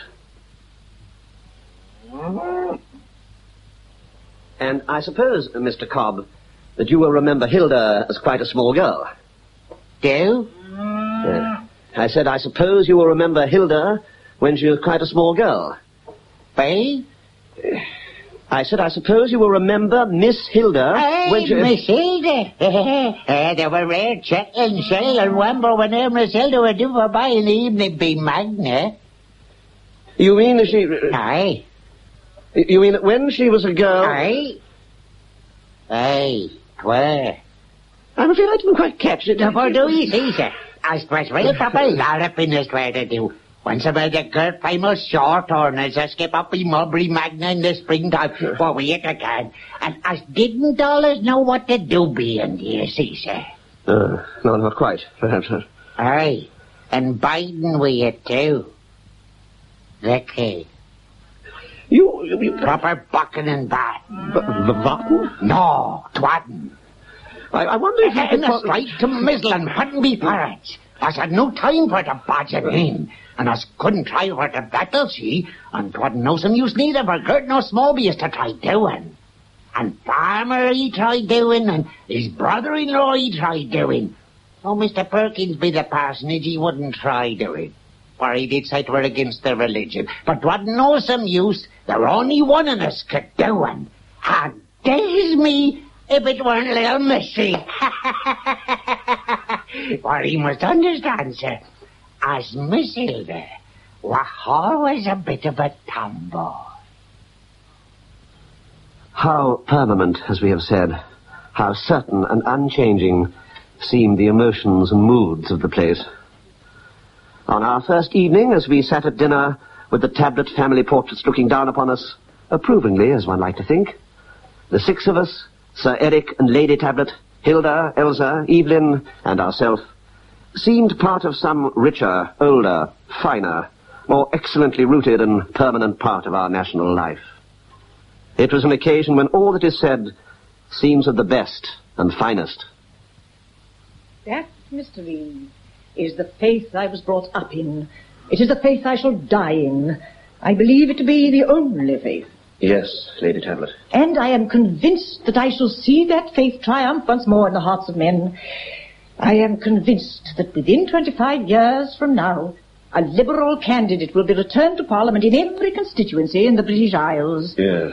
And I suppose, Mr. Cobb, that you will remember Hilda as quite a small girl. Do? I said, I suppose you will remember Hilda when she was quite a small girl. Eh? I said, I suppose you will remember Miss Hilda when she... Miss Hilda. They were rare chickens, I remember when Miss Hilda would do for by in the evening be magna. You mean that she... Aye. You mean that when she was a girl... Aye. Aye. Where? I'm afraid I didn't quite catch it. For do you see, sir? I suppose we'll proper larraping is where to do. Once about the good famous short horners a skip up in Mulberry Magna in the springtime for we hit again. And us didn't allers know what to do being here, see, sir. No, not quite, perhaps. Aye. And Biden we it too. Vicky. You... Proper bucking and batting. Vatten? No, twatting. I wonder if you could... straight to mizzling, wouldn't be parrots. Us had no time for to bodging in. And us couldn't try for to battle, see. And 'twasn't no some use neither for Gert nor Smallbees to try doing. And Farmer he tried doing, and his brother-in-law he tried doing. Oh, Mr. Perkins be the parsonage, he wouldn't try doing. For he did say 'twere against their religion. But 'twasn't no some use. There were only one of us could do one. And daze me if it weren't little Missy. For he must understand, sir, as Miss Hilda was always a bit of a tomboy. How permanent, as we have said, how certain and unchanging seemed the emotions and moods of the place. On our first evening, as we sat at dinner with the Tablet family portraits looking down upon us, approvingly, as one liked to think, the 6 of us, Sir Eric and Lady Tablet, Hilda, Elsa, Evelyn, and ourself, seemed part of some richer, older, finer, more excellently rooted and permanent part of our national life. It was an occasion when all that is said seems of the best and finest. That, Mr. Reed, is the faith I was brought up in. It is the faith I shall die in. I believe it to be the only faith. Yes, Lady Tablet. And I am convinced that I shall see that faith triumph once more in the hearts of men. I am convinced that within 25 years from now, a Liberal candidate will be returned to Parliament in every constituency in the British Isles. Yes.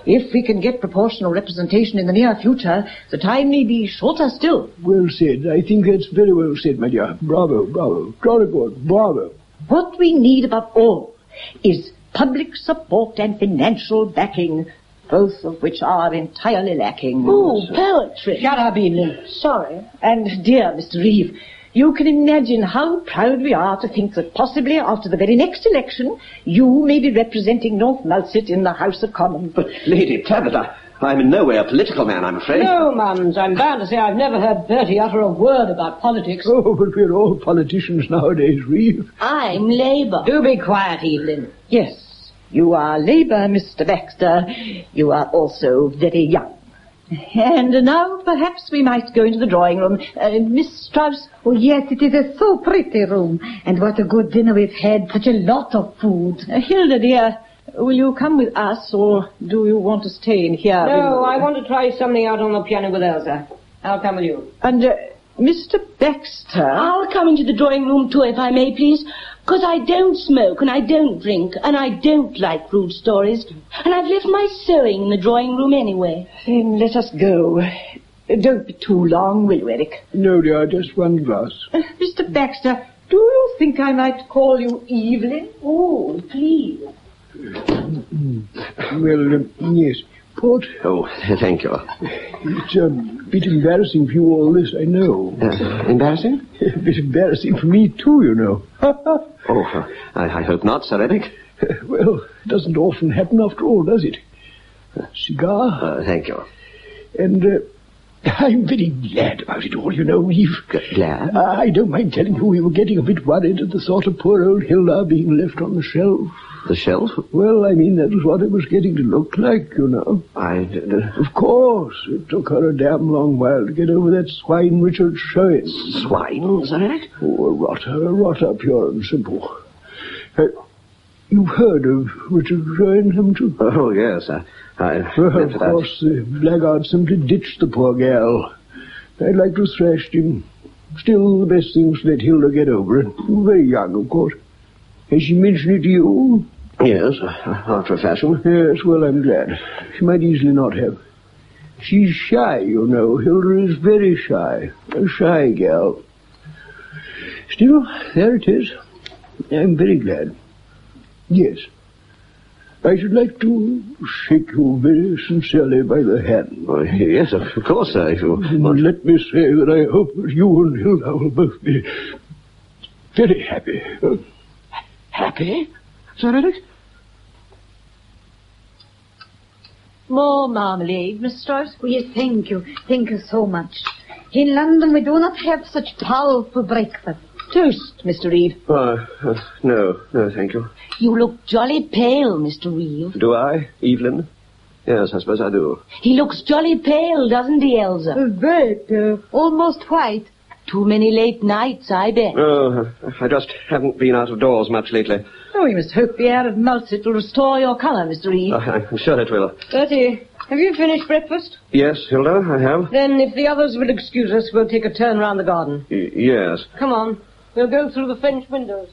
If we can get proportional representation in the near future, the time may be shorter still. Well said. I think that's very well said, my dear. Bravo, bravo. Jolly good. Bravo. What we need above all is public support and financial backing, both of which are entirely lacking. Oh, poetry. Shut up, Evelyn. Sorry. And, dear Mr. Reeve, you can imagine how proud we are to think that possibly after the very next election, you may be representing North Mulset in the House of Commons. But, Lady Tabitha, I'm in no way a political man, I'm afraid. No, Mums, I'm bound to say I've never heard Bertie utter a word about politics. Oh, but we're all politicians nowadays, Reeve. I'm Labour. Do be quiet, Evelyn. Yes, you are Labour, Mr. Baxter. You are also very young. And now perhaps we might go into the drawing room. Miss Strauss? Oh, yes, it is a so pretty room. And what a good dinner we've had. Such a lot of food. Hilda, dear, will you come with us, or do you want to stay in here? No, I want to try something out on the piano with Elsa. I'll come with you. And, Mr. Baxter? I'll come into the drawing room too, if I may, please. Because I don't smoke, and I don't drink, and I don't like rude stories. And I've left my sewing in the drawing room anyway. Then let us go. Don't be too long, will you, Eric? No, dear, just one glass. Mr. Baxter, do you think I might call you Evelyn? Oh, please. Well, yes. Port? Oh, thank you. It's a bit embarrassing for you, all this, I know. Embarrassing? A bit embarrassing for me, too, you know. Oh, I hope not, Sir Eric. Well, it doesn't often happen after all, does it? Cigar? Thank you. And I'm very glad about it all, you know, Reeve. Glad? I don't mind telling you we were getting a bit worried at the thought of poor old Hilda being left on the shelf. The shelf? Well, I mean, that was what it was getting to look like, you know. Of course. It took her a damn long while to get over that swine Richard Sherwin. Swine, is that it? Oh, a rotter, pure and simple. You've heard of Richard Sherwin, haven't you? Oh, yes. Well, of course, the blackguard simply ditched the poor gal. I'd like to have thrashed him. Still, the best thing was to let Hilda get over it. Very young, of course. Has she mentioned it to you? Yes, after a fashion. Yes, well, I'm glad. She might easily not have. She's shy, you know. Hilda is very shy. A shy gal. Still, there it is. I'm very glad. Yes. I should like to shake you very sincerely by the hand. Oh, yes, of course, sir. And let me say that I hope that you and Hilda will both be very happy. Happy? Sir Eric? More marmalade, Miss Strauss? Oh, yes, thank you. Thank you so much. In London, we do not have such powerful breakfast. Toast, Mr. Reeve. No, thank you. You look jolly pale, Mr. Reeve. Do I, Evelyn? Yes, I suppose I do. He looks jolly pale, doesn't he, Elsa? Very almost white. Too many late nights, I bet. Oh, I just haven't been out of doors much lately. Oh, we must hope the air of Mulset will restore your colour, Mr. Reeve. I'm sure it will. Bertie, have you finished breakfast? Yes, Hilda, I have. Then, if the others will excuse us, we'll take a turn round the garden. Yes. Come on. We'll go through the French windows.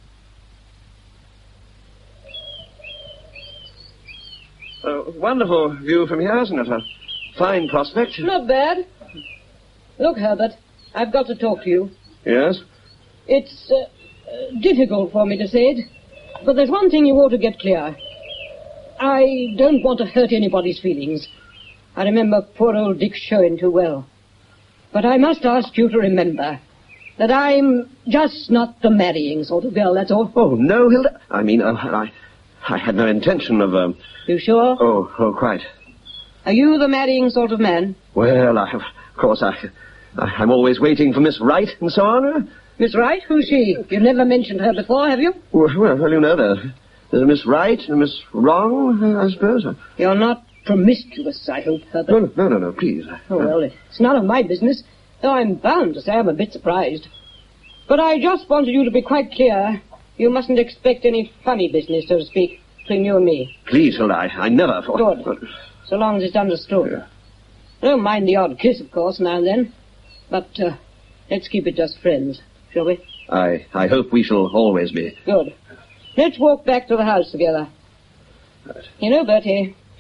Wonderful view from here, isn't it? A fine prospect. Not bad. Look, Herbert, I've got to talk to you. Yes? It's difficult for me to say it, but there's one thing you ought to get clear. I don't want to hurt anybody's feelings. I remember poor old Dick Sherwin too well. But I must ask you to remember that I'm just not the marrying sort of girl, that's all. Oh, no, Hilda. I mean, I had no intention of, You sure? Oh, quite. Are you the marrying sort of man? Well, of course, I'm always waiting for Miss Wright and so on. Miss Wright? Who's she? You've never mentioned her before, have you? Well, you know, there's a Miss Wright and a Miss Wrong, I suppose. You're not promiscuous, I hope, Herbert. No, please. Oh, well, it's none of my business, though I'm bound to say I'm a bit surprised. But I just wanted you to be quite clear. You mustn't expect any funny business, so to speak, between you and me. Please, Hilda, I never thought... Good. So long as it's understood. Yeah. I don't mind the odd kiss, of course, now and then. But let's keep it just friends, shall we? I hope we shall always be. Good. Let's walk back to the house together. Right. You know, Bertie,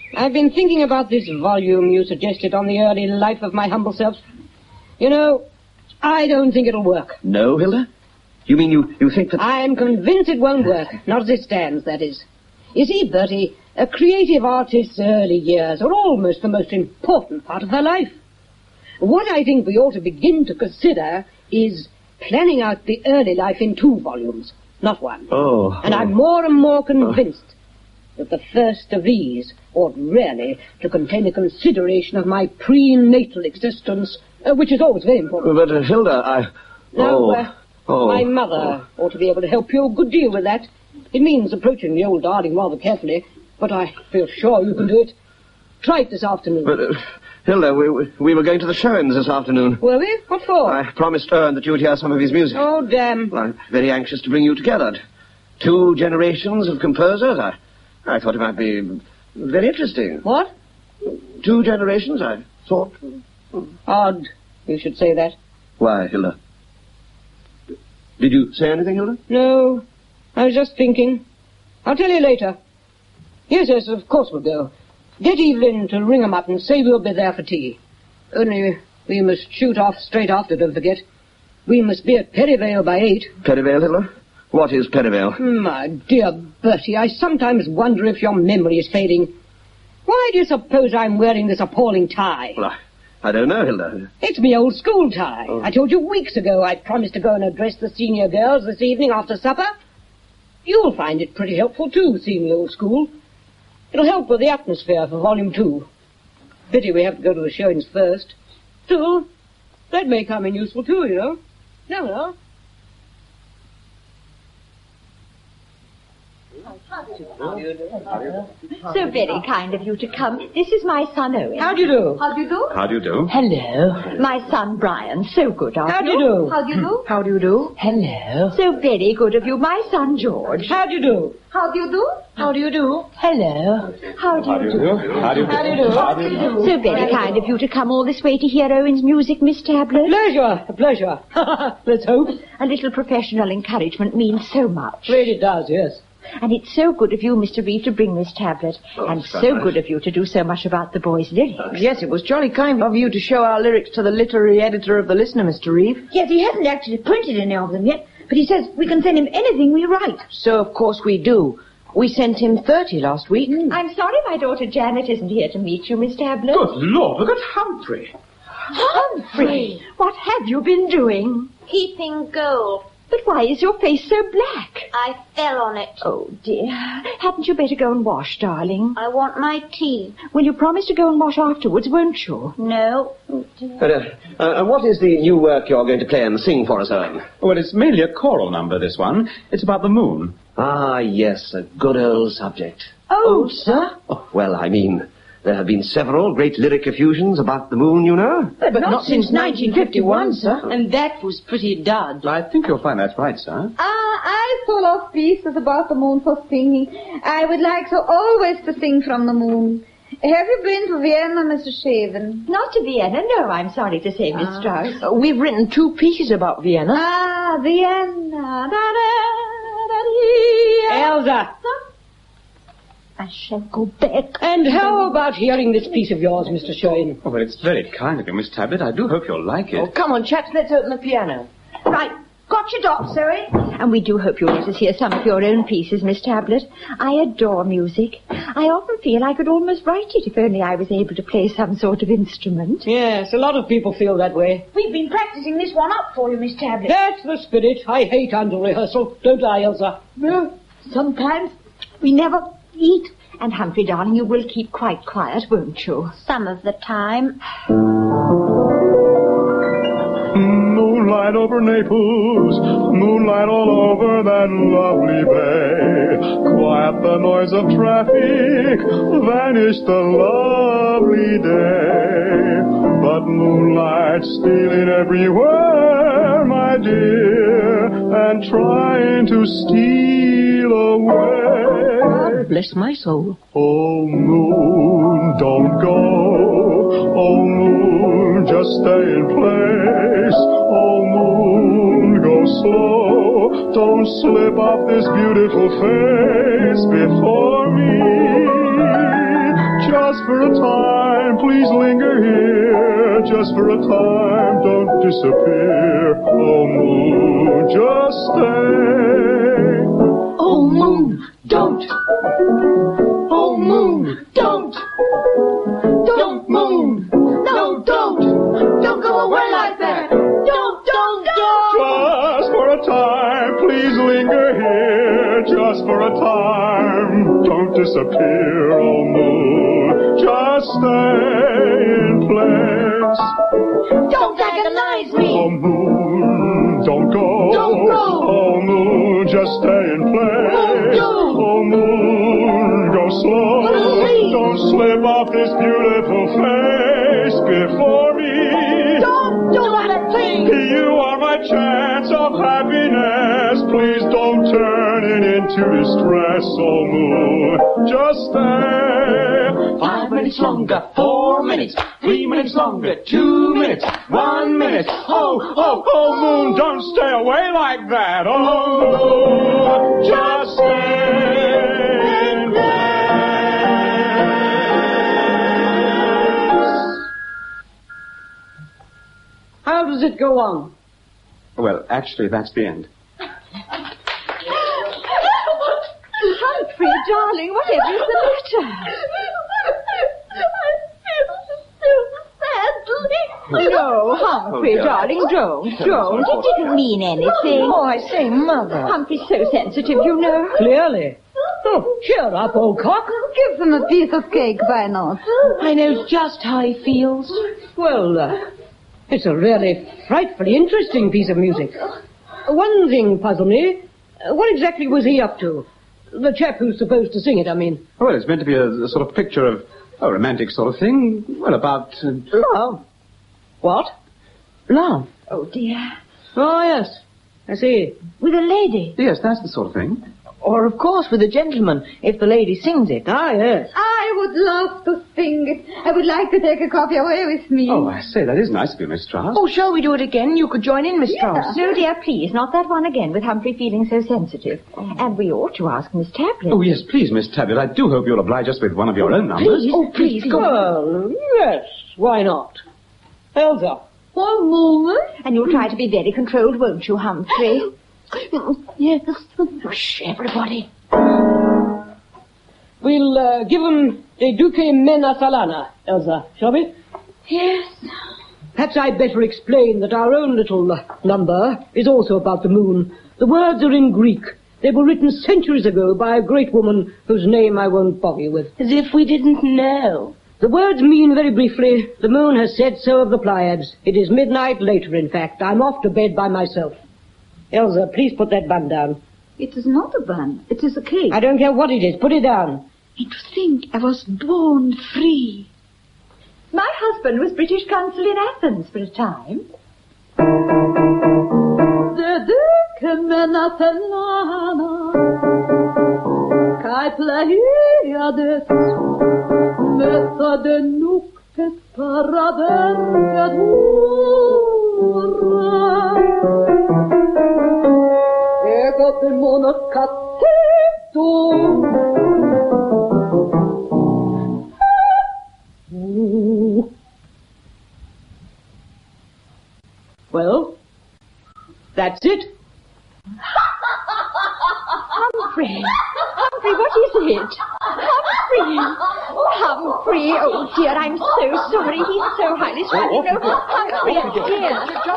I've been thinking about this volume you suggested on the early life of my humble self. You know, I don't think it'll work. No, Hilda? You mean you think that... I'm convinced it won't work. Not as it stands, that is. You see, Bertie, a creative artist's early years are almost the most important part of her life. What I think we ought to begin to consider is planning out the early life in 2 volumes, not 1. And I'm more and more convinced that the first of these ought really to contain a consideration of my prenatal existence, which is always very important. But, Hilda, my mother ought to be able to help you a good deal with that. It means approaching the old darling rather carefully, but I feel sure you can do it. Try it this afternoon. But, Hilda, we were going to the Showins this afternoon. Were we? What for? I promised Ern that you would hear some of his music. Oh, damn. Well, I'm very anxious to bring you together. 2 generations of composers. I thought it might be very interesting. What? 2 generations, I thought. Odd you should say that. Why, Hilda? Did you say anything, Hilda? No, I was just thinking. I'll tell you later. Yes, of course we'll go. Get Evelyn to ring 'em up and say we'll be there for tea. Only we must shoot off straight after, don't forget. We must be at Perivale by 8. Perivale, Hilda? What is Perivale? My dear Bertie, I sometimes wonder if your memory is fading. Why do you suppose I'm wearing this appalling tie? Well, I don't know, Hilda. It's me old school tie. Oh. I told you weeks ago I promised to go and address the senior girls this evening after supper. You'll find it pretty helpful, too, seeing the old school. It'll help with the atmosphere for Volume 2. Pity we have to go to the showings first. Still, that may come in useful, too, you know. No. So very kind of you to come. This is my son, Owen. How do you do? How do you do? How do you do? Hello. My son, Brian. So good of you. How do you do? How do you do? How do you do? Hello. So very good of you. My son, George. How do you do? How do you do? How do you do? Hello. How do you do? How do you do? How do you do? How do you do? So very kind of you to come all this way to hear Owen's music, Miss Tablet. A pleasure. Let's hope. A little professional encouragement means so much. Really does, yes. And it's so good of you, Mr. Reeve, to bring this tablet. And so good of you to do so much about the boys' lyrics. Yes, it was jolly kind of you to show our lyrics to the literary editor of the Listener, Mr. Reeve. Yes, he hasn't actually printed any of them yet, but he says we can send him anything we write. So, of course, we do. We sent him 30 last week. I'm sorry my daughter Janet isn't here to meet you, Miss Tablet. Good Lord, look at Humphrey. Humphrey! What have you been doing? Heaping gold. But why is your face so black? I fell on it. Oh, dear. Hadn't you better go and wash, darling? I want my tea. Will you promise to go and wash afterwards, won't you? No. Oh, dear. What is the new work you're going to play and sing for us, Owen? Well, it's mainly a choral number, this one. It's about the moon. Ah, yes, a good old subject. Oh, sir? Oh, well, I mean, there have been several great lyric effusions about the moon, you know. But not since 1951, sir. And that was pretty dud. I think you'll find that's right, sir. I full of pieces about the moon for singing. I would like so always to sing from the moon. Have you been to Vienna, Mr. Shaven? Not to Vienna, no, I'm sorry to say, Miss Strauss. We've written 2 pieces about Vienna. Vienna. Elsa! I shall go back. And how about hearing this piece of yours, Mr. Sherwin? Oh, well, it's very kind of you, Miss Tablet. I do hope you'll like it. Oh, come on, chaps, let's open the piano. Right. Got your dot, Zoe? And we do hope you'll let us hear some of your own pieces, Miss Tablet. I adore music. I often feel I could almost write it if only I was able to play some sort of instrument. Yes, a lot of people feel that way. We've been practicing this one up for you, Miss Tablet. That's the spirit. I hate under-rehearsal. Don't I, Elsa? No, sometimes we never eat. And, Humphrey, darling, you will keep quite quiet, won't you? Some of the time. Moonlight over Naples, moonlight all over that lovely bay. Quiet the noise of traffic, vanish the lovely day. But moonlight stealing everywhere, my dear, and trying to steal away. Bless my soul. Oh, moon, don't go. Oh, moon, just stay in place. Oh, moon, go slow. Don't slip off this beautiful face before me. Just just for a time, please linger here. Just for a time, don't disappear. Oh, moon, just stay. Oh, moon, don't. Oh, moon, don't. Don't, moon. No, don't. Don't go away like that. Don't. Just for a time, please linger here. Just for a time, don't disappear. Oh, moon, just stay in place. Don't agonize me. Oh, moon, don't go. Don't go. Oh, moon, just stay in place. Oh, moon, go slow. Please. Don't slip off this beautiful face before me. Don't do that, please. You are my chance of happiness. Please don't turn it into distress. Oh, moon, just stay. 5 minutes longer, 4 minutes, 3 minutes longer, 2 minutes, 1 minute. Oh, moon, don't stay away like that. Oh, moon, just stay in place. How does it go on? Well, actually, that's the end. Humphrey, darling, whatever is the matter? No, Humphrey, darling, don't. It didn't mean anything. Oh, I say, Mother. Humphrey's so sensitive, you know. Clearly. Oh, cheer up, old cock. Give them a piece of cake, why not? I know just how he feels. Well, it's a really frightfully interesting piece of music. One thing puzzled me. What exactly was he up to? The chap who's supposed to sing it, I mean. Well, it's meant to be a sort of picture of a romantic sort of thing. Well, about... Love. What? Love. Oh, dear. Oh, yes. I see. With a lady. Yes, that's the sort of thing. Or, of course, with a gentleman, if the lady sings it. Ah, yes. I would love to sing it. I would like to take a copy away with me. Oh, I say, that is nice of you, Miss Strauss. Oh, shall we do it again? You could join in, Miss Strauss. No, dear, please, not that one again, with Humphrey feeling so sensitive. And we ought to ask Miss Tablett. Oh, yes, please, Miss Tablett. I do hope you'll oblige us with one of your own numbers. Please, go on. Well, yes, why not? Elsa. 1 moment. And you'll try to be very controlled, won't you, Humphrey? Yes. Hush, everybody. We'll give him De Duque Mena Salana, Elsa, shall we? Yes. Perhaps I'd better explain that our own little number is also about the moon. The words are in Greek. They were written centuries ago by a great woman whose name I won't bother you with. As if we didn't know. The words mean, very briefly, the moon has said so of the Pleiades. It is midnight later, in fact. I'm off to bed by myself. Elsa, please put that bun down. It is not a bun. It is a cake. I don't care what it is. Put it down. And to think I was born free. My husband was British consul in Athens for a time. De Duque Mena Salana, Kai Pleiades, Messa de Noctes Paravergadura, Ego de Monocatetum. Well, that's it. Humphrey, what is it? Humphrey, oh dear, I'm so sorry. He's so highly strung. No, Humphrey, dear.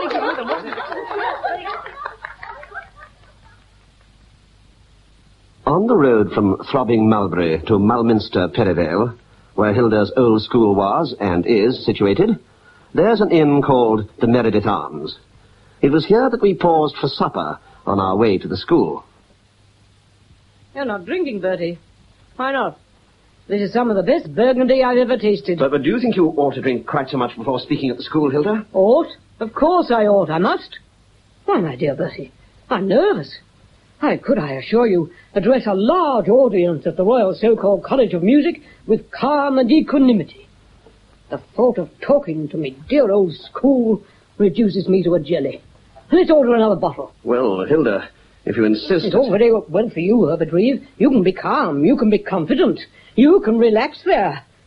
On the road from throbbing Mulberry to Mulminster Perivale, where Hilda's old school was and is situated, there's an inn called the Meredith Arms. It was here that we paused for supper on our way to the school. You're not drinking, Bertie. Why not? This is some of the best Burgundy I've ever tasted. But do you think you ought to drink quite so much before speaking at the school, Hilda? Ought? Of course I ought. I must. Why, my dear Bertie, I'm nervous. How could I assure you address a large audience at the Royal so-called College of Music with calm and equanimity? The thought of talking to me dear old school reduces me to a jelly. Let's order another bottle. Well, Hilda, if you insist... It's all very well for you, Herbert Reeve. You can be calm. You can be confident. You can relax there.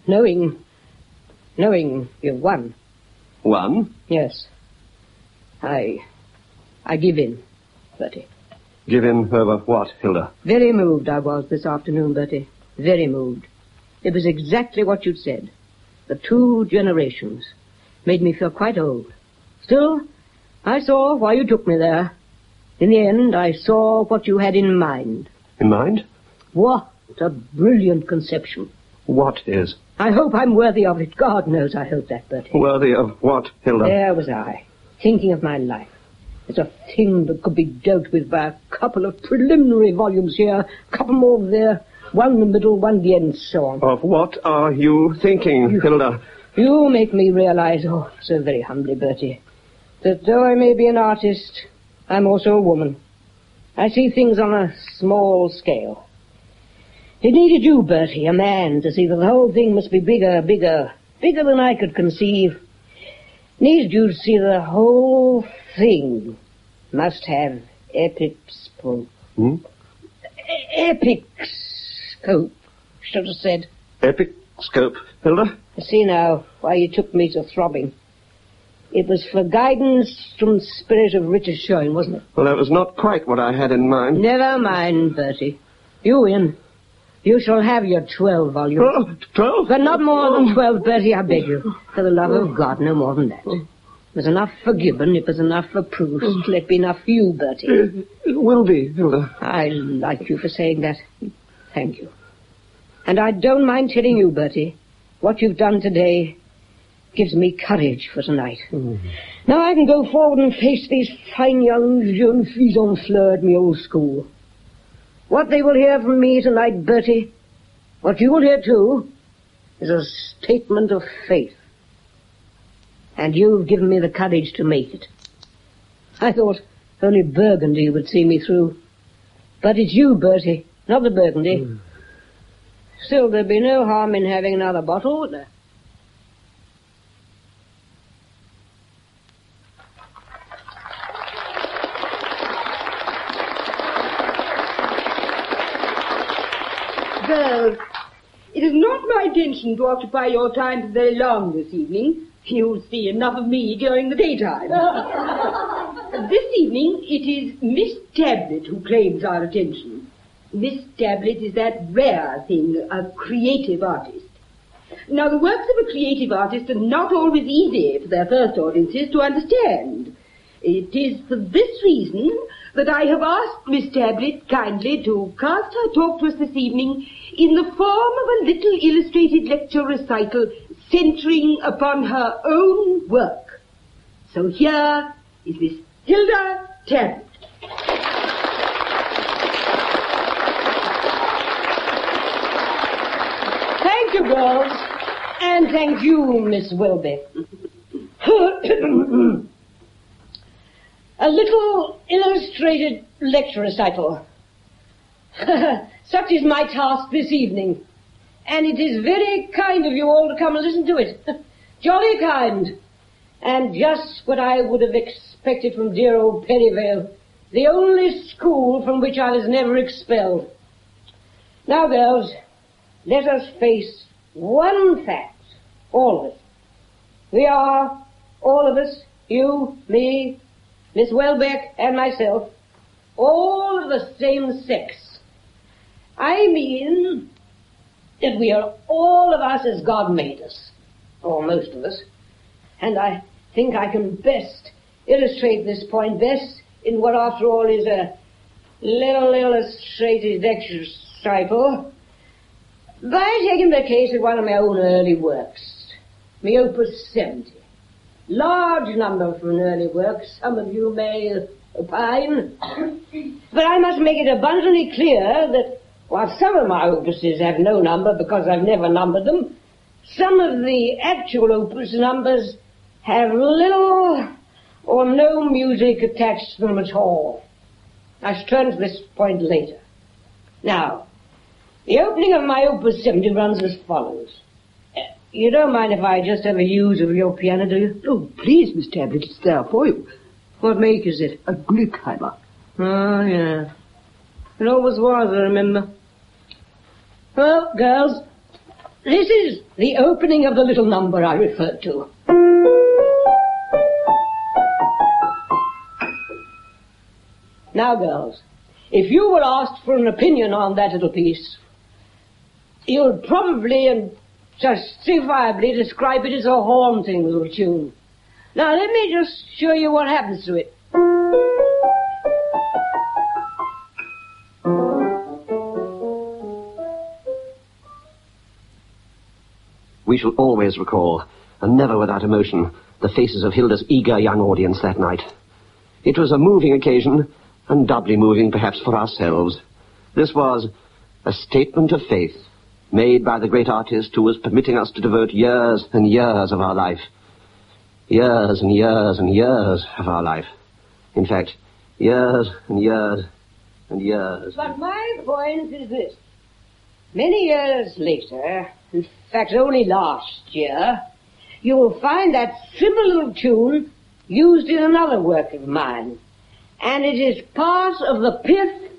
knowing you've won. Won? Yes. I give in, Bertie. Give in over what, Hilda? Very moved I was this afternoon, Bertie. Very moved. It was exactly what you'd said. The 2 generations made me feel quite old. Still, I saw why you took me there. In the end, I saw what you had in mind. In mind? What a brilliant conception. What is? I hope I'm worthy of it. God knows I hope that, Bertie. Worthy of what, Hilda? There was I, thinking of my life. It's a thing that could be dealt with by a couple of preliminary volumes here, a couple more there, one in the middle, one at the end, so on. Of what are you thinking, Hilda? You make me realize, oh, so very humbly, Bertie, that though I may be an artist, I'm also a woman. I see things on a small scale. It needed you, Bertie, a man, to see that the whole thing must be bigger than I could conceive. Needed you to see the whole thing must have epic scope. Epic scope, should have said. Epic scope, Hilda? I see now why you took me to Throbbing. It was for guidance from the spirit of Richard Sherwin, wasn't it? Well, that was not quite what I had in mind. Never mind, Bertie. You win. You shall have your 12 volumes. Oh, 12? But not more than 12, Bertie, I beg you. For the love of God, no more than that. It was enough for Gibbon, it was enough for Proust. Let be enough for you, Bertie. It will be, Hilda. I like you for saying that. Thank you. And I don't mind telling you, Bertie, what you've done today gives me courage for tonight. Now I can go forward and face these fine young jeunes filles en fleur at me old school. What they will hear from me tonight, Bertie, what you will hear too, is a statement of faith. And you've given me the courage to make it. I thought only Burgundy would see me through. But it's you, Bertie, not the Burgundy. Still, there'd be no harm in having another bottle, would there? Girls, it is not my intention to occupy your time very long this evening. You'll see enough of me during the daytime. This evening, it is Miss Tablet who claims our attention. Miss Tablet is that rare thing, a creative artist. Now, the works of a creative artist are not always easy for their first audiences to understand. It is for this reason that I have asked Miss Tablet kindly to cast her talk to us this evening in the form of a little illustrated lecture recital centering upon her own work. So here is Miss Hilda Tablet. Thank you, girls. And thank you, Miss Welby. A little illustrated lecture recital. Such is my task this evening. And it is very kind of you all to come and listen to it. Jolly kind. And just what I would have expected from dear old Perivale, the only school from which I was never expelled. Now, girls, let us face one fact, all of us. We are, all of us, you, me, Miss Welbeck, and myself, all of the same sex. I mean that we are all of us as God made us, or most of us. And I think I can best illustrate this point best in what, after all, is a little illustrated lecture recital by taking the case of one of my own early works, my Opus 70. Large number from an early work, some of you may opine. But I must make it abundantly clear that while some of my opuses have no number because I've never numbered them, some of the actual opus numbers have little or no music attached to them at all. I shall turn to this point later. Now, the opening of my Opus 70 runs as follows. You don't mind if I just have a use of your piano, do you? Oh, please, Miss Tablet, it's there for you. What make is it? A Gluckheimer. Oh, yeah. It always was, I remember. Well, girls, this is the opening of the little number I referred to. Now, girls, if you were asked for an opinion on that little piece, you would probably and justifiably describe it as a haunting little tune. Now, let me just show you what happens to it. We shall always recall, and never without emotion, the faces of Hilda's eager young audience that night. It was a moving occasion, and doubly moving perhaps for ourselves. This was a statement of faith made by the great artist who was permitting us to devote years and years of our life. Years and years and years of our life. In fact, years and years and years. But my point is this. Many years later, in fact only last year, you will find that simple little tune used in another work of mine. And it is part of the pith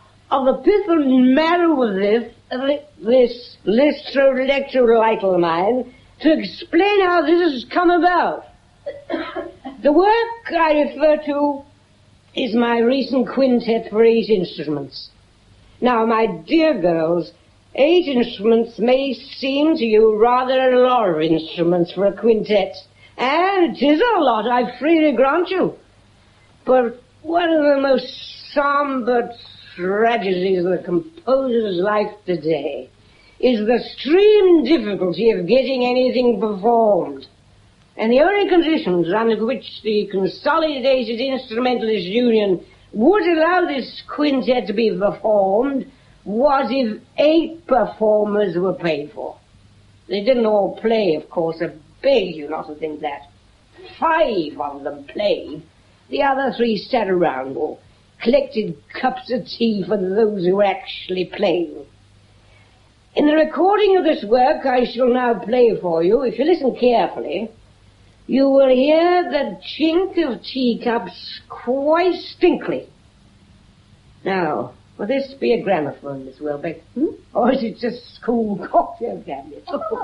and marrow of this electrolyte of mine to explain how this has come about. The work I refer to is my recent quintet for 8 instruments. Now, my dear girls, 8 instruments may seem to you rather a lot of instruments for a quintet, and it is a lot, I freely grant you. But one of the most somber tragedies of the composer's life today is the extreme difficulty of getting anything performed. And the only conditions under which the Consolidated Instrumentalist Union would allow this quintet to be performed was if 8 performers were paid for. They didn't all play, of course. I beg you not to think that. 5 of them played. The other 3 sat around or collected cups of tea for those who were actually playing. In the recording of this work I shall now play for you, if you listen carefully, you will hear the chink of teacups quite distinctly. Now, will this be a gramophone, Miss Welbeck? Or is it just school cocktail cabinet?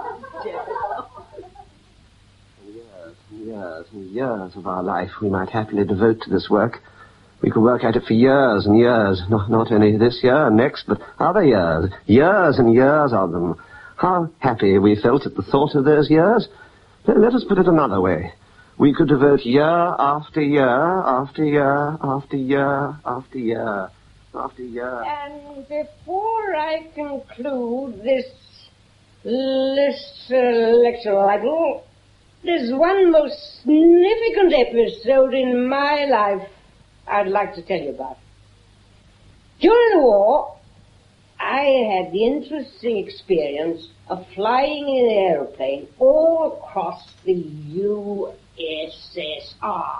Years and years of our life we might happily devote to this work. We could work at it for years and years, not only this year and next, but other years. Years and years of them. How happy we felt at the thought of those years. Let us put it another way. We could devote year after year after year after year after year after year. And before I conclude this lecture, there's one most significant episode in my life I'd like to tell you about. During the war, I had the interesting experience of flying in an aeroplane all across the USSR.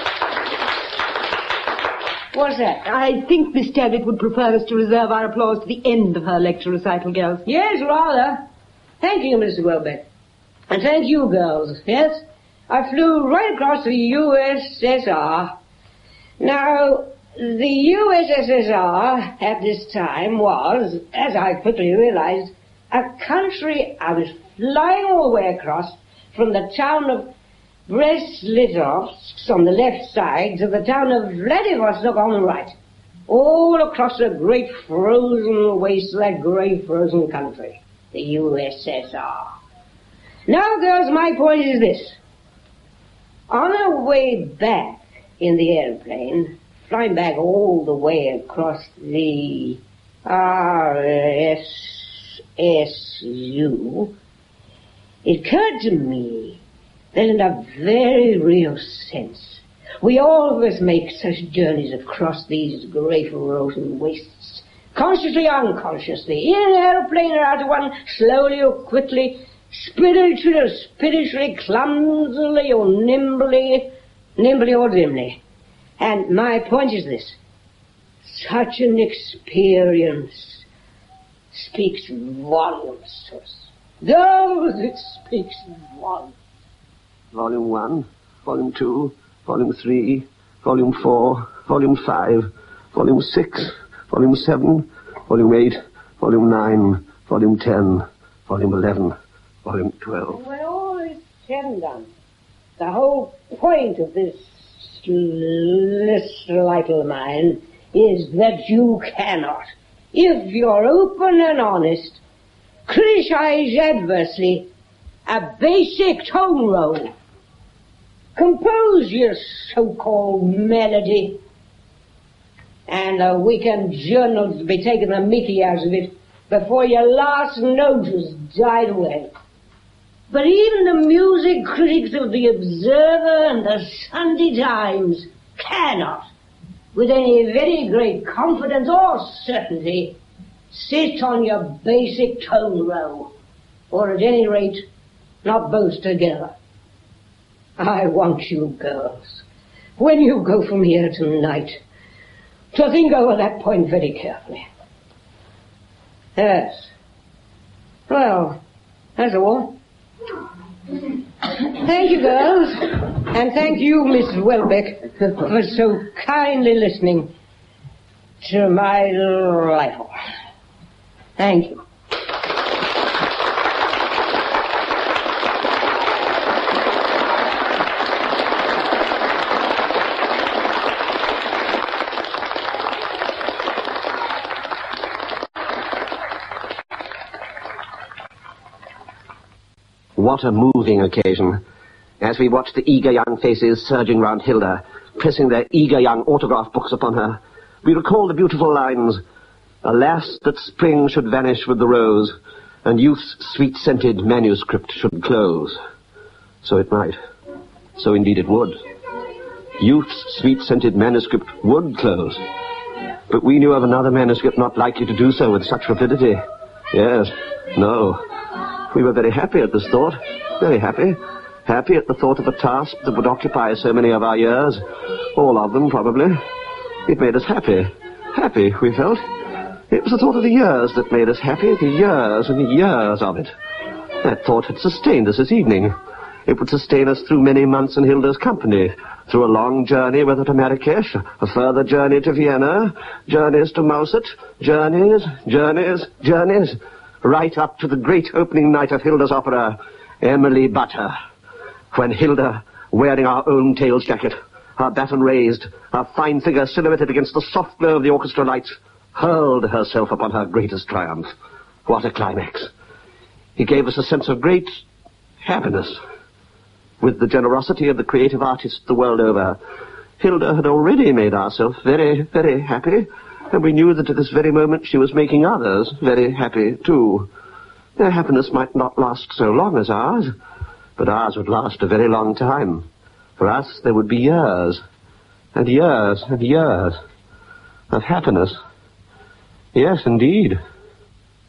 What's that? I think Miss Tabbit would prefer us to reserve our applause to the end of her lecture recital, girls. Yes, rather. Thank you, Mr. Welbeck. And thank you, girls. Yes, I flew right across the USSR. Now, the USSR at this time was, as I quickly realized, a country I was flying all the way across from the town of Brest-Litovsk on the left side to the town of Vladivostok on the right, all across the great frozen waste of that great frozen country, the USSR. Now, girls, my point is this. On our way back in the airplane, flying back all the way across the RSSU, it occurred to me that in a very real sense, we all of us make such journeys across these great frozen wastes, consciously or unconsciously, in an aeroplane or out of one, slowly or quickly, spiritually, clumsily or nimbly or dimly. And my point is this. Such an experience speaks volumes to us. Those it speaks volumes. Volume 1, Volume 2, Volume 3, Volume 4, Volume 5, Volume 6, Volume 7, Volume 8, Volume 9, Volume 10, Volume 11, Volume 12. When all is said and done, the whole point of this light of mine is that you cannot, if you're open and honest, criticize adversely a basic tone roll. Compose your so-called melody, and the weekend journals will be taking the mickey out of it before your last note has died away. But even the music critics of the Observer and the Sunday Times cannot, with any very great confidence or certainty, sit on your basic tone roll, or at any rate, not both together. I want you girls, when you go from here tonight, to think over that point very carefully. Yes. Well, that's all. Thank you, girls. And thank you, Mrs. Welbeck, for so kindly listening to my rifle. Thank you. What a moving occasion, as we watched the eager young faces surging round Hilda, pressing their eager young autograph books upon her. We recall the beautiful lines, "Alas, that spring should vanish with the rose, and youth's sweet-scented manuscript should close." So it might. So indeed it would. Youth's sweet-scented manuscript would close. But we knew of another manuscript not likely to do so with such rapidity. Yes, no. We were very happy at this thought, very happy. Happy at the thought of a task that would occupy so many of our years, all of them probably. It made us happy. Happy, we felt. It was the thought of the years that made us happy, the years and the years of it. That thought had sustained us this evening. It would sustain us through many months in Hilda's company, through a long journey with her to Marrakesh, a further journey to Vienna, journeys to Mauset, journeys, right up to the great opening night of Hilda's opera, Emily Butter, when Hilda, wearing our own tails jacket, her baton raised, her fine figure silhouetted against the soft glow of the orchestra lights, hurled herself upon her greatest triumph. What a climax. He gave us a sense of great happiness. With the generosity of the creative artists the world over, Hilda had already made ourselves very, very happy, and we knew that at this very moment she was making others very happy, too. Their happiness might not last so long as ours, but ours would last a very long time. For us, there would be years, and years, and years of happiness. Yes, indeed.